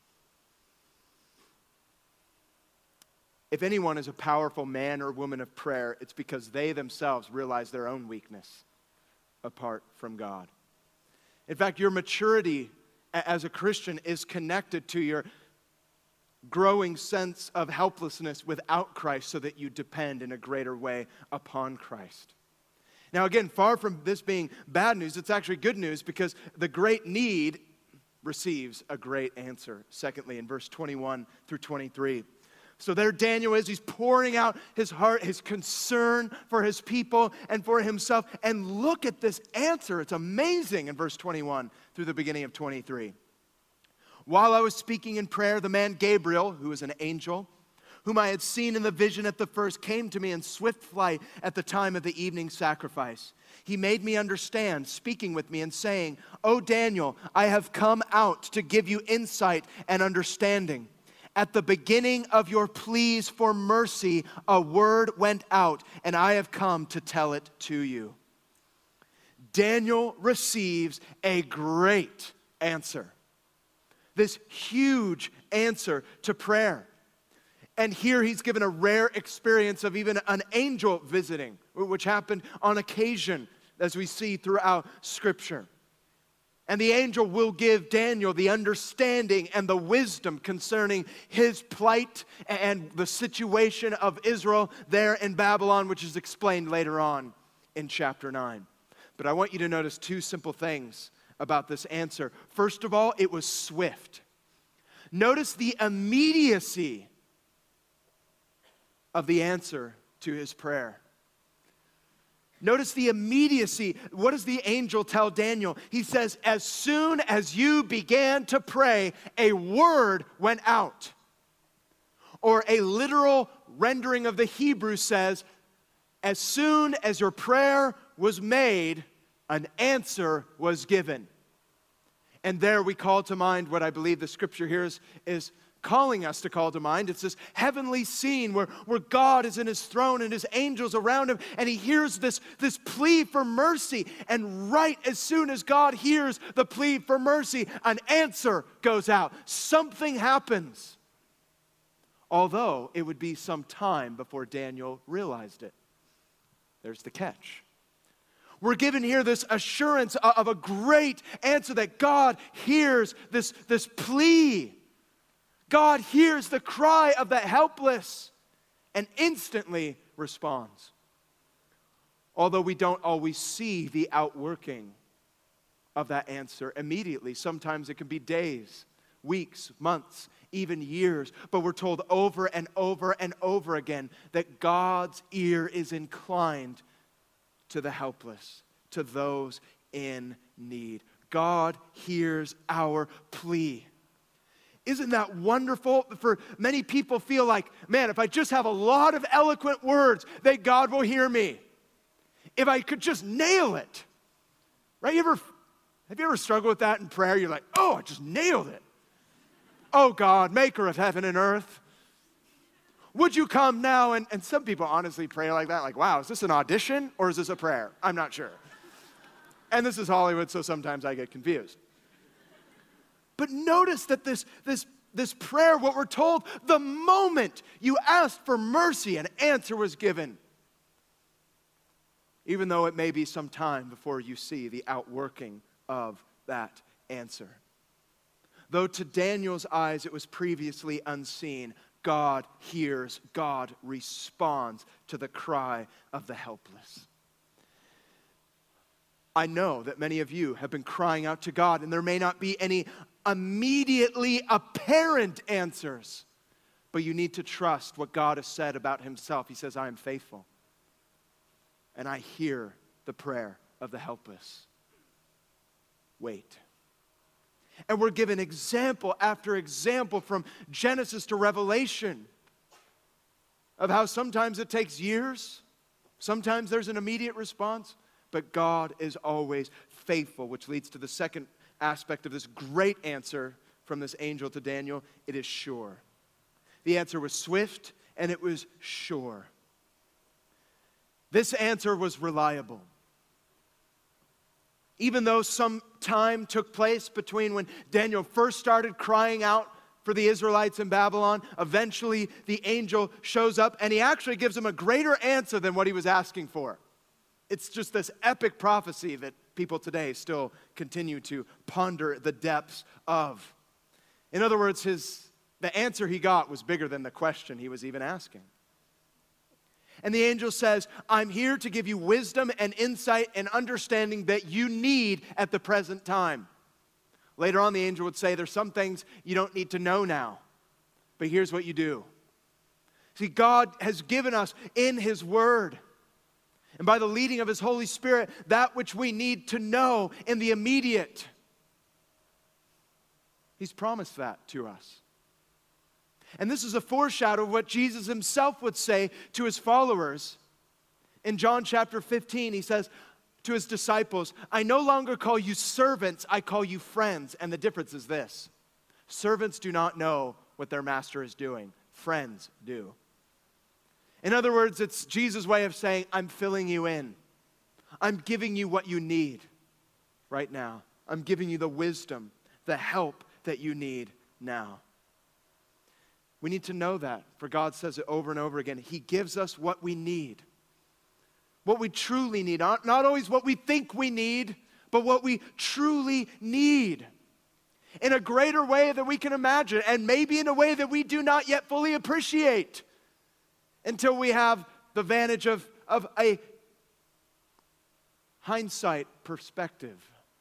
If anyone is a powerful man or woman of prayer, it's because they themselves realize their own weakness apart from God. In fact, your maturity as a Christian is connected to your growing sense of helplessness without Christ so that you depend in a greater way upon Christ. Now again, far from this being bad news, it's actually good news because the great need receives a great answer. Secondly, in verse 21 through 23. So there Daniel is, he's pouring out his heart, his concern for his people and for himself. And look at this answer. It's amazing in verse 21 through the beginning of 23. While I was speaking in prayer, the man Gabriel, who is an angel, whom I had seen in the vision at the first, came to me in swift flight at the time of the evening sacrifice. He made me understand, speaking with me and saying, "O Daniel, I have come out to give you insight and understanding. At the beginning of your pleas for mercy, a word went out, and I have come to tell it to you." Daniel receives a great answer. This huge answer to prayer. And here he's given a rare experience of even an angel visiting, which happened on occasion, as we see throughout Scripture. And the angel will give Daniel the understanding and the wisdom concerning his plight and the situation of Israel there in Babylon, which is explained later on in chapter 9. But I want you to notice two simple things about this answer. First of all, it was swift. Notice the immediacy of the answer to his prayer. Notice the immediacy. What does the angel tell Daniel? He says, as soon as you began to pray, a word went out. Or a literal rendering of the Hebrew says, as soon as your prayer was made, an answer was given. And there we call to mind what I believe the scripture here is calling us to call to mind. It's this heavenly scene where God is in his throne and his angels around him, and he hears this plea for mercy. And right as soon as God hears the plea for mercy, an answer goes out. Something happens. Although it would be some time before Daniel realized it. There's the catch. We're given here this assurance of a great answer that God hears this plea. God hears the cry of the helpless and instantly responds. Although we don't always see the outworking of that answer immediately. Sometimes it can be days, weeks, months, even years. But we're told over and over and over again that God's ear is inclined to the helpless, to those in need. God hears our plea. Isn't that wonderful? For many people feel like, man, if I just have a lot of eloquent words, that God will hear me. If I could just nail it. Right? Have you ever struggled with that in prayer? You're like, oh, I just nailed it. Oh God, maker of heaven and earth. Would you come now? And some people honestly pray like that, like, wow, is this an audition or is this a prayer? I'm not sure. And this is Hollywood, so sometimes I get confused. But notice that this prayer, what we're told, the moment you asked for mercy, an answer was given. Even though it may be some time before you see the outworking of that answer. Though to Daniel's eyes it was previously unseen, God hears, God responds to the cry of the helpless. I know that many of you have been crying out to God, and there may not be any immediately apparent answers, but you need to trust what God has said about himself. He says, I am faithful, and I hear the prayer of the helpless. Wait. And we're given example after example from Genesis to Revelation of how sometimes it takes years, sometimes there's an immediate response, but God is always faithful, which leads to the second aspect of this great answer from this angel to Daniel. It is sure. The answer was swift and it was sure. This answer was reliable. Even though some time took place between when Daniel first started crying out for the Israelites in Babylon, eventually the angel shows up and he actually gives him a greater answer than what he was asking for. It's just this epic prophecy that people today still continue to ponder the depths of. In other words, the answer he got was bigger than the question he was even asking. And the angel says, I'm here to give you wisdom and insight and understanding that you need at the present time. Later on, the angel would say, there's some things you don't need to know now, but here's what you do. See, God has given us in his word, and by the leading of his Holy Spirit, that which we need to know in the immediate. He's promised that to us. And this is a foreshadow of what Jesus himself would say to his followers. In John chapter 15, he says to his disciples, I no longer call you servants, I call you friends. And the difference is this. Servants do not know what their master is doing. Friends do. In other words, it's Jesus' way of saying, I'm filling you in. I'm giving you what you need right now. I'm giving you the wisdom, the help that you need now. We need to know that, for God says it over and over again. He gives us what we need, what we truly need. Not always what we think we need, but what we truly need in a greater way than we can imagine, and maybe in a way that we do not yet fully appreciate until we have the vantage of a hindsight perspective.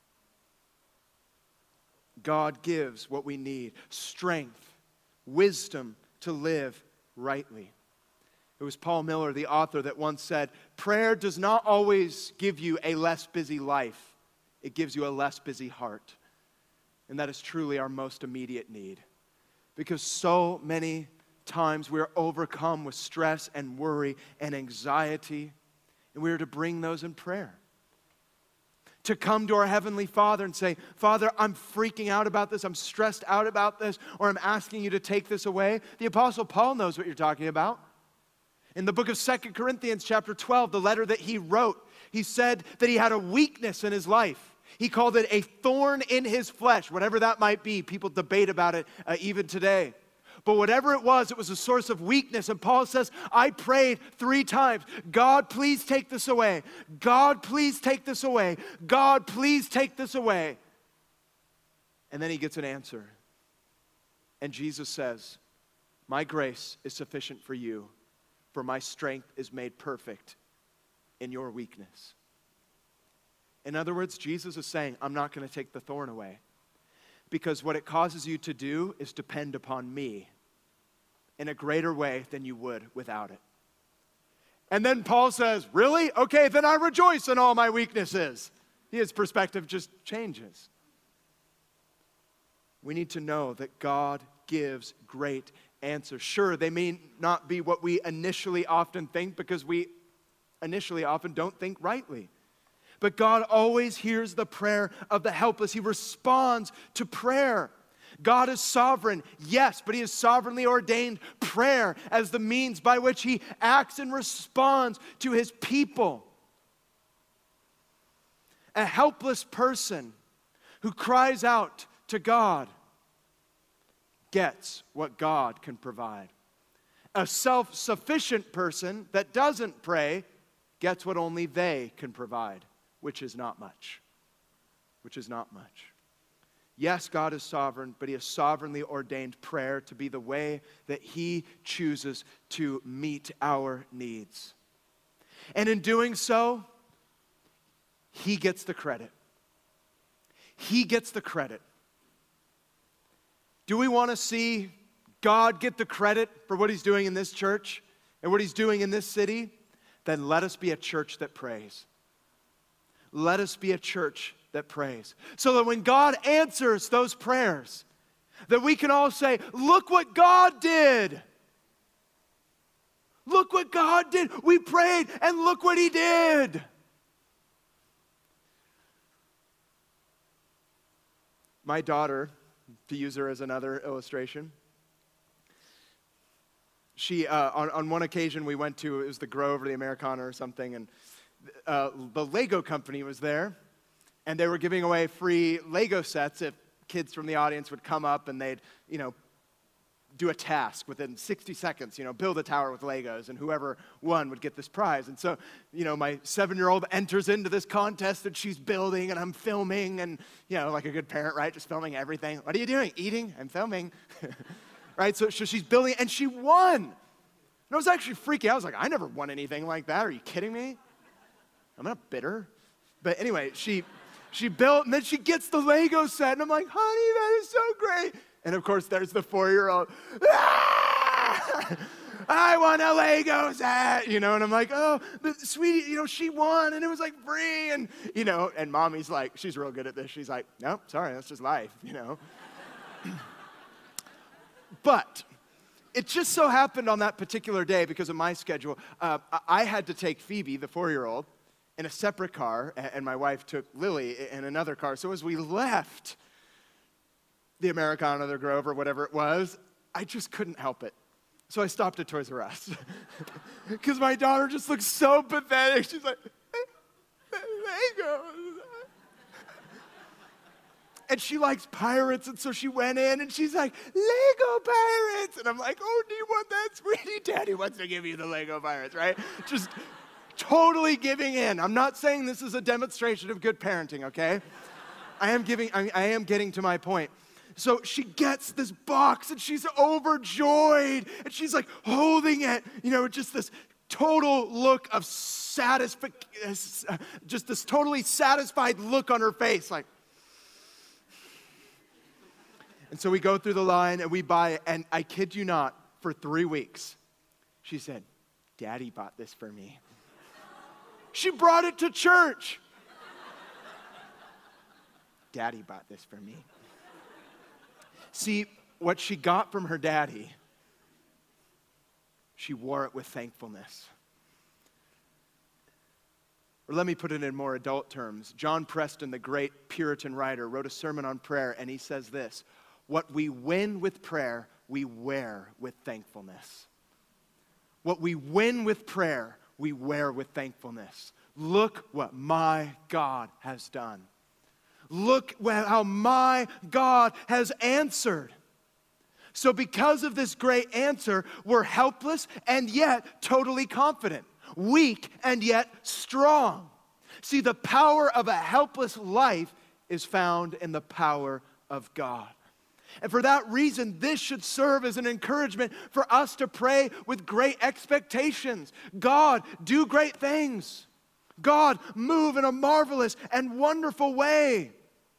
God gives what we need: strength, wisdom to live rightly. It was Paul Miller, the author, that once said, prayer does not always give you a less busy life. It gives you a less busy heart. And that is truly our most immediate need. Because so many times we are overcome with stress and worry and anxiety, and we are to bring those in prayer. to come to our Heavenly Father and say, Father, I'm freaking out about this, I'm stressed out about this, or I'm asking you to take this away. The Apostle Paul knows what you're talking about. In the book of 2 Corinthians chapter 12, the letter that he wrote, he said that he had a weakness in his life. He called it a thorn in his flesh, whatever that might be. People debate about it even today. But whatever it was a source of weakness. And Paul says, I prayed 3 times, God, please take this away. God, please take this away. God, please take this away. And then he gets an answer. And Jesus says, my grace is sufficient for you, for my strength is made perfect in your weakness. In other words, Jesus is saying, I'm not going to take the thorn away, because what it causes you to do is depend upon me in a greater way than you would without it. And then Paul says, really? Okay, then I rejoice in all my weaknesses. His perspective just changes. We need to know that God gives great answers. Sure, they may not be what we initially often think, because we initially often don't think rightly. But God always hears the prayer of the helpless. He responds to prayer. God is sovereign, yes, but he has sovereignly ordained prayer as the means by which he acts and responds to his people. A helpless person who cries out to God gets what God can provide. A self-sufficient person that doesn't pray gets what only they can provide, which is not much. Which is not much. Yes, God is sovereign, but he has sovereignly ordained prayer to be the way that he chooses to meet our needs. And in doing so, he gets the credit. He gets the credit. Do we want to see God get the credit for what he's doing in this church and what he's doing in this city? Then let us be a church that prays. Let us be a church that prays. So that when God answers those prayers, that we can all say, look what God did. Look what God did. We prayed and look what he did. My daughter, to use her as another illustration, she, on one occasion we went to, it was the Grove or the Americana or something, and the Lego company was there, and they were giving away free Lego sets if kids from the audience would come up and they'd, do a task within 60 seconds, build a tower with Legos, and whoever won would get this prize. And so, my 7-year-old enters into this contest that she's building, and I'm filming, and, like a good parent, right, just filming everything. What are you doing? Eating? I'm filming. Right, so she's building, and she won. And I was actually freaking out. I was like, I never won anything like that. Are you kidding me? I'm not bitter. But anyway, she built, and then she gets the Lego set, and I'm like, honey, that is so great. And of course, there's the 4-year-old, I want a Lego set, and I'm like, oh, but sweetie, she won, and it was like free, and, and mommy's like, she's real good at this. She's like, nope, sorry, that's just life, But it just so happened on that particular day, because of my schedule, I had to take Phoebe, the 4-year-old, in a separate car, and my wife took Lily in another car. So as we left the Americana, the Grove, or whatever it was, I just couldn't help it. So I stopped at Toys R Us. Because my daughter just looks so pathetic. She's like, Legos. And she likes pirates, and so she went in, and she's like, Lego pirates! And I'm like, oh, do you want that, sweetie? Daddy wants to give you the Lego pirates, right? Just totally giving in. I'm not saying this is a demonstration of good parenting, okay? I am getting to my point. So she gets this box, and she's overjoyed, and she's like holding it, just this total look of satisfaction, just this totally satisfied look on her face, like. And so we go through the line, and we buy it, and I kid you not, for 3 weeks, she said, Daddy bought this for me. She brought it to church. Daddy bought this for me. See, what she got from her daddy, she wore it with thankfulness. Or let me put it in more adult terms. John Preston, the great Puritan writer, wrote a sermon on prayer, and he says this: what we win with prayer, we wear with thankfulness. What we win with prayer, we wear with thankfulness. Look what my God has done. Look how my God has answered. So because of this great answer, we're helpless and yet totally confident. Weak and yet strong. See, the power of a helpless life is found in the power of God. And for that reason, this should serve as an encouragement for us to pray with great expectations. God, do great things. God, move in a marvelous and wonderful way.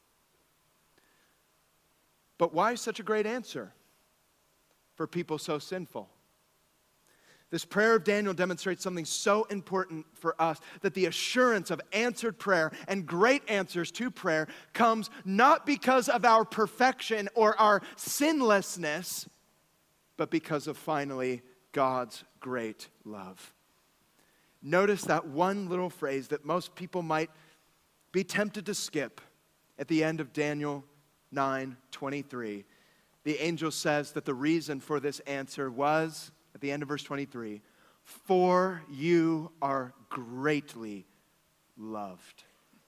But why such a great answer for people so sinful? This prayer of Daniel demonstrates something so important for us, that the assurance of answered prayer and great answers to prayer comes not because of our perfection or our sinlessness, but because of finally God's great love. Notice that one little phrase that most people might be tempted to skip at the end of Daniel 9:23. The angel says that the reason for this answer was, at the end of verse 23, for you are greatly loved.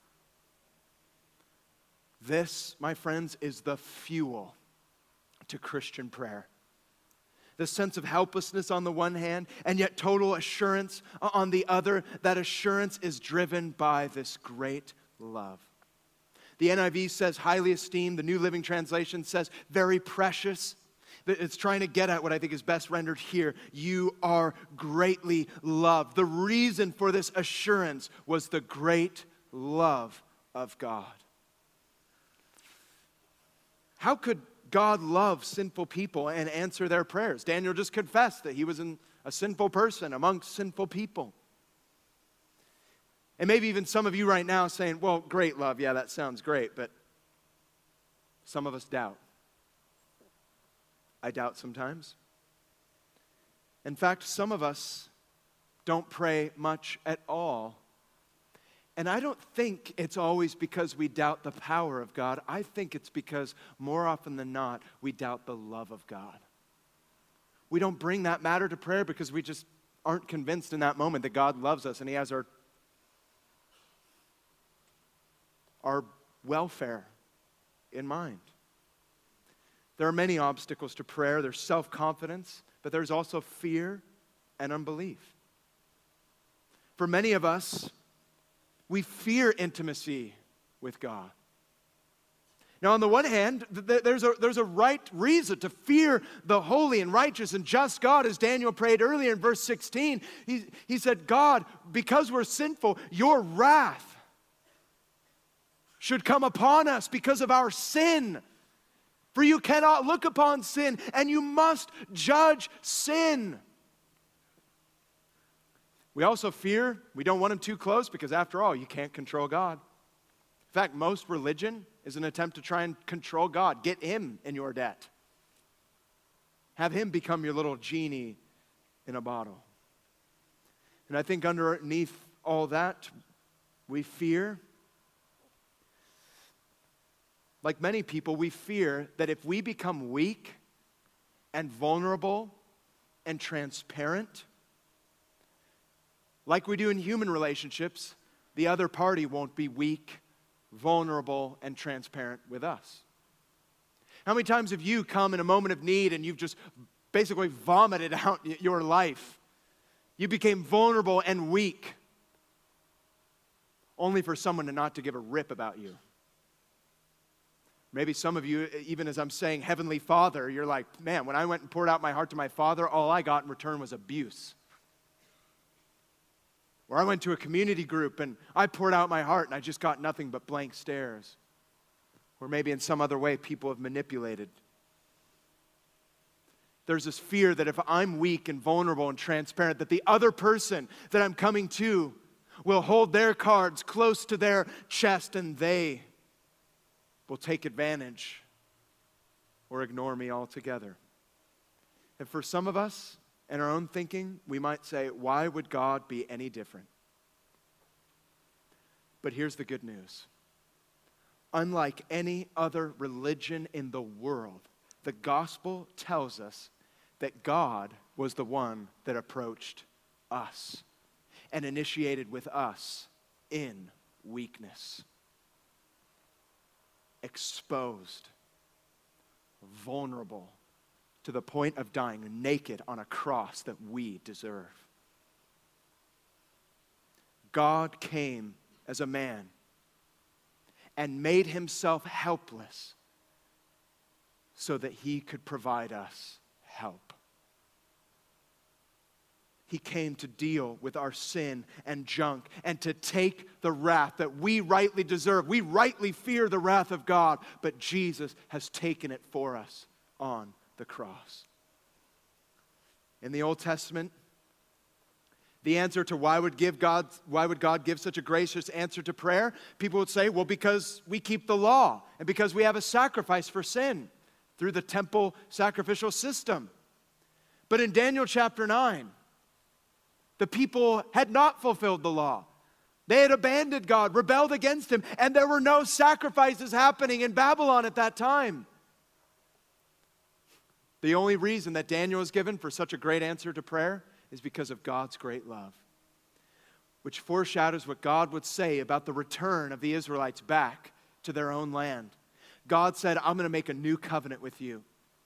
This, my friends, is the fuel to Christian prayer. The sense of helplessness on the one hand, and yet total assurance on the other. That assurance is driven by this great love. The NIV says highly esteemed. The New Living Translation says very precious. It's trying to get at what I think is best rendered here. You are greatly loved. The reason for this assurance was the great love of God. How could God love sinful people and answer their prayers? Daniel just confessed that he was a sinful person amongst sinful people. And maybe even some of you right now saying, well, great love, yeah, that sounds great, but some of us doubt. I doubt sometimes. In fact, some of us don't pray much at all. And I don't think it's always because we doubt the power of God. I think it's because more often than not, we doubt the love of God. We don't bring that matter to prayer because we just aren't convinced in that moment that God loves us and He has our welfare in mind. There are many obstacles to prayer. There's self-confidence, but there's also fear and unbelief. For many of us, we fear intimacy with God. Now, on the one hand, there's a right reason to fear the holy and righteous and just God, as Daniel prayed earlier in verse 16. He said, God, because we're sinful, your wrath should come upon us because of our sin. For you cannot look upon sin, and you must judge sin. We also fear we don't want Him too close because, after all, you can't control God. In fact, most religion is an attempt to try and control God. Get Him in your debt. Have Him become your little genie in a bottle. And I think underneath all that, we fear. Like many people, we fear that if we become weak and vulnerable and transparent, like we do in human relationships, the other party won't be weak, vulnerable, and transparent with us. How many times have you come in a moment of need and you've just basically vomited out your life? You became vulnerable and weak, only for someone not to give a rip about you. Maybe some of you, even as I'm saying Heavenly Father, you're like, man, when I went and poured out my heart to my Father, all I got in return was abuse. Or I went to a community group and I poured out my heart and I just got nothing but blank stares. Or maybe in some other way people have manipulated. There's this fear that if I'm weak and vulnerable and transparent, that the other person that I'm coming to will hold their cards close to their chest and they will take advantage or ignore me altogether. And for some of us, in our own thinking, we might say, why would God be any different? But here's the good news. Unlike any other religion in the world, the gospel tells us that God was the one that approached us and initiated with us in weakness, exposed, vulnerable, to the point of dying naked on a cross that we deserve. God came as a man and made himself helpless so that he could provide us help. He came to deal with our sin and junk and to take the wrath that we rightly deserve. We rightly fear the wrath of God, but Jesus has taken it for us on the cross. In the Old Testament, the answer to why would God give such a gracious answer to prayer? People would say, well, because we keep the law and because we have a sacrifice for sin through the temple sacrificial system. But in Daniel chapter 9, the people had not fulfilled the law. They had abandoned God, rebelled against him, and there were no sacrifices happening in Babylon at that time. The only reason that Daniel is given for such a great answer to prayer is because of God's great love, which foreshadows what God would say about the return of the Israelites back to their own land. God said, I'm going to make a new covenant with you.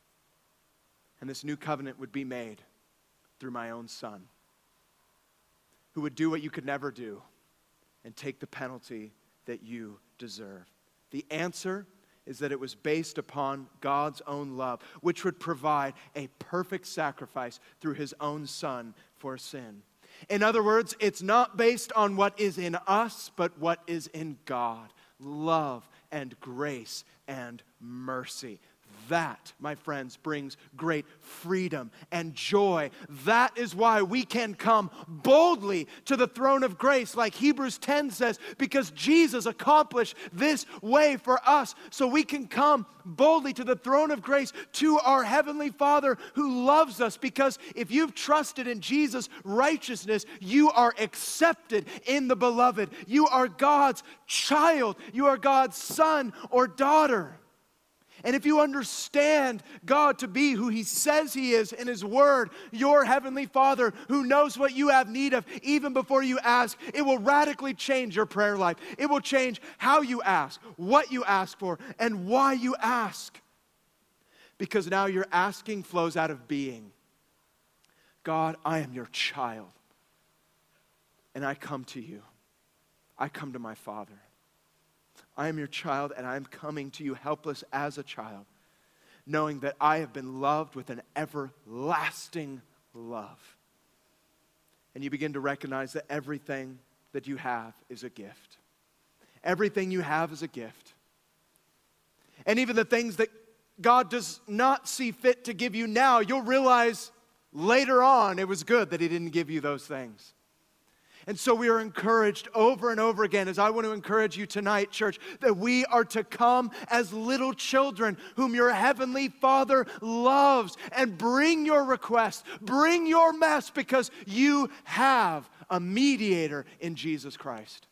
And this new covenant would be made through my own Son, who would do what you could never do and take the penalty that you deserve. The answer is that it was based upon God's own love, which would provide a perfect sacrifice through his own Son for sin. In other words, it's not based on what is in us, but what is in God. Love and grace and mercy. That, my friends, brings great freedom and joy. That is why we can come boldly to the throne of grace, like Hebrews 10 says, because Jesus accomplished this way for us. So we can come boldly to the throne of grace to our Heavenly Father who loves us, because if you've trusted in Jesus' righteousness, you are accepted in the Beloved. You are God's child. You are God's son or daughter. And if you understand God to be who he says he is in his word, your Heavenly Father who knows what you have need of even before you ask, it will radically change your prayer life. It will change how you ask, what you ask for, and why you ask. Because now your asking flows out of being. God, I am your child, and I come to you. I come to my Father. I am your child, and I am coming to you helpless as a child, knowing that I have been loved with an everlasting love. And you begin to recognize that everything that you have is a gift. Everything you have is a gift. And even the things that God does not see fit to give you now, you'll realize later on it was good that he didn't give you those things. And so we are encouraged over and over again, as I want to encourage you tonight, church, that we are to come as little children whom your Heavenly Father loves, and bring your request, bring your mess, because you have a mediator in Jesus Christ.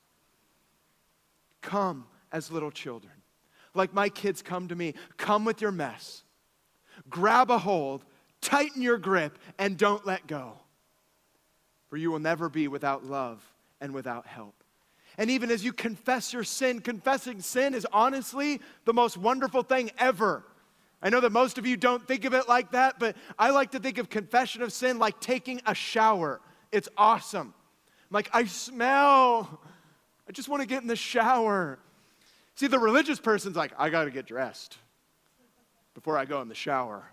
Come as little children. Like my kids come to me, come with your mess. Grab a hold, tighten your grip, and don't let go. For you will never be without love and without help. And even as you confess your sin, confessing sin is honestly the most wonderful thing ever. I know that most of you don't think of it like that, but I like to think of confession of sin like taking a shower. It's awesome. Like, I smell. I just want to get in the shower. See, the religious person's like, I got to get dressed before I go in the shower.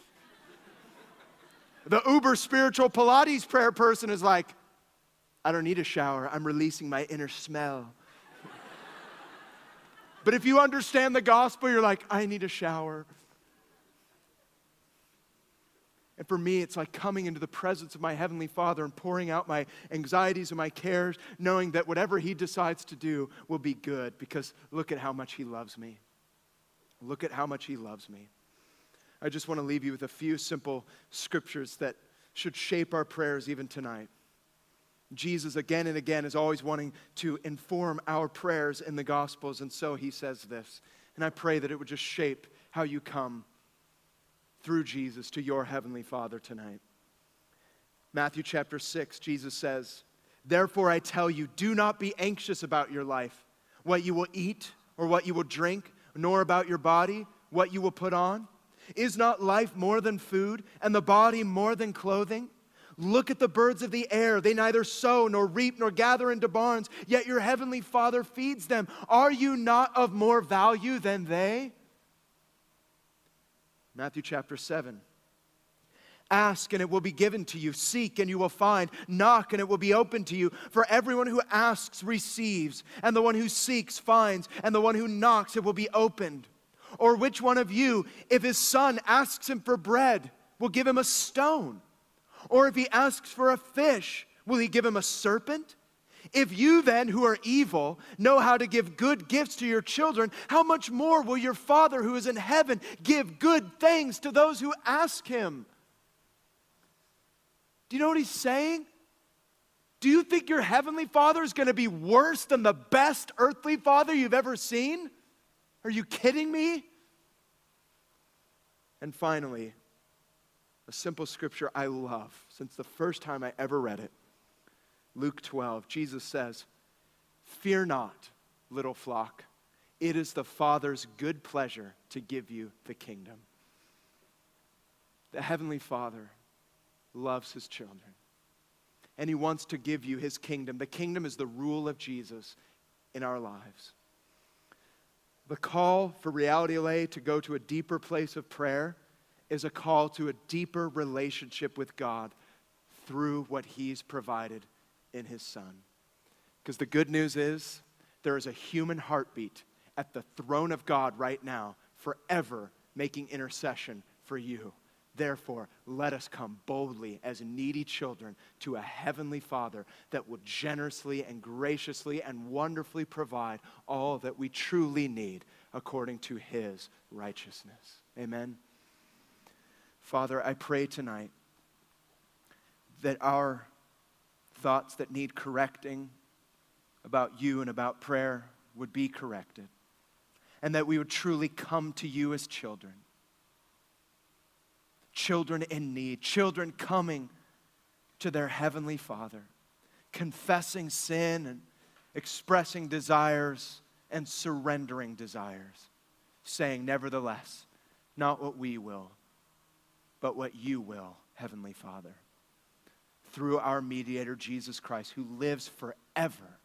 The uber spiritual Pilates prayer person is like, I don't need a shower. I'm releasing my inner smell. But if you understand the gospel, you're like, I need a shower. And for me, it's like coming into the presence of my Heavenly Father and pouring out my anxieties and my cares, knowing that whatever he decides to do will be good, because look at how much he loves me. Look at how much he loves me. I just want to leave you with a few simple scriptures that should shape our prayers even tonight. Jesus, again and again, is always wanting to inform our prayers in the Gospels, and so he says this. And I pray that it would just shape how you come through Jesus to your heavenly Father tonight. Matthew chapter 6, Jesus says, "Therefore I tell you, do not be anxious about your life, what you will eat or what you will drink, nor about your body, what you will put on. Is not life more than food, and the body more than clothing? Look at the birds of the air. They neither sow nor reap nor gather into barns, yet your heavenly Father feeds them. Are you not of more value than they?" Matthew chapter 7. "Ask and it will be given to you. Seek and you will find. Knock and it will be opened to you. For everyone who asks receives, and the one who seeks finds, and the one who knocks it will be opened. Or which one of you, if his son asks him for bread, will give him a stone? Or if he asks for a fish, will he give him a serpent? If you then, who are evil, know how to give good gifts to your children, how much more will your Father who is in heaven give good things to those who ask him?" Do you know what he's saying? Do you think your heavenly Father is going to be worse than the best earthly father you've ever seen? Are you kidding me? And finally, a simple scripture I love since the first time I ever read it. Luke 12, Jesus says, "Fear not, little flock. It is the Father's good pleasure to give you the kingdom." The heavenly Father loves his children, and he wants to give you his kingdom. The kingdom is the rule of Jesus in our lives. The call for Reality LA to go to a deeper place of prayer is a call to a deeper relationship with God through what he's provided in his Son. Because the good news is there is a human heartbeat at the throne of God right now, forever making intercession for you. Therefore, let us come boldly as needy children to a heavenly Father that will generously and graciously and wonderfully provide all that we truly need according to his righteousness. Amen. Father, I pray tonight that our thoughts that need correcting about you and about prayer would be corrected, and that we would truly come to you as children. Children in need, children coming to their heavenly Father, confessing sin and expressing desires and surrendering desires, saying, "Nevertheless, not what we will, but what you will, Heavenly Father." Through our mediator, Jesus Christ, who lives forever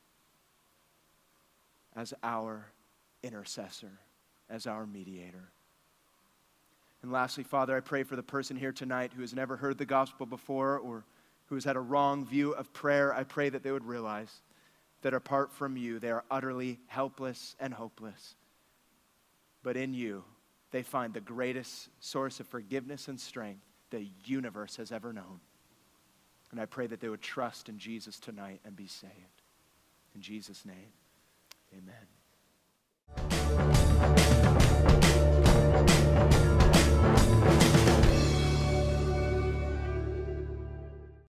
as our intercessor, as our mediator. And lastly, Father, I pray for the person here tonight who has never heard the gospel before or who has had a wrong view of prayer. I pray that they would realize that apart from you, they are utterly helpless and hopeless. But in you, they find the greatest source of forgiveness and strength the universe has ever known. And I pray that they would trust in Jesus tonight and be saved. In Jesus' name, amen.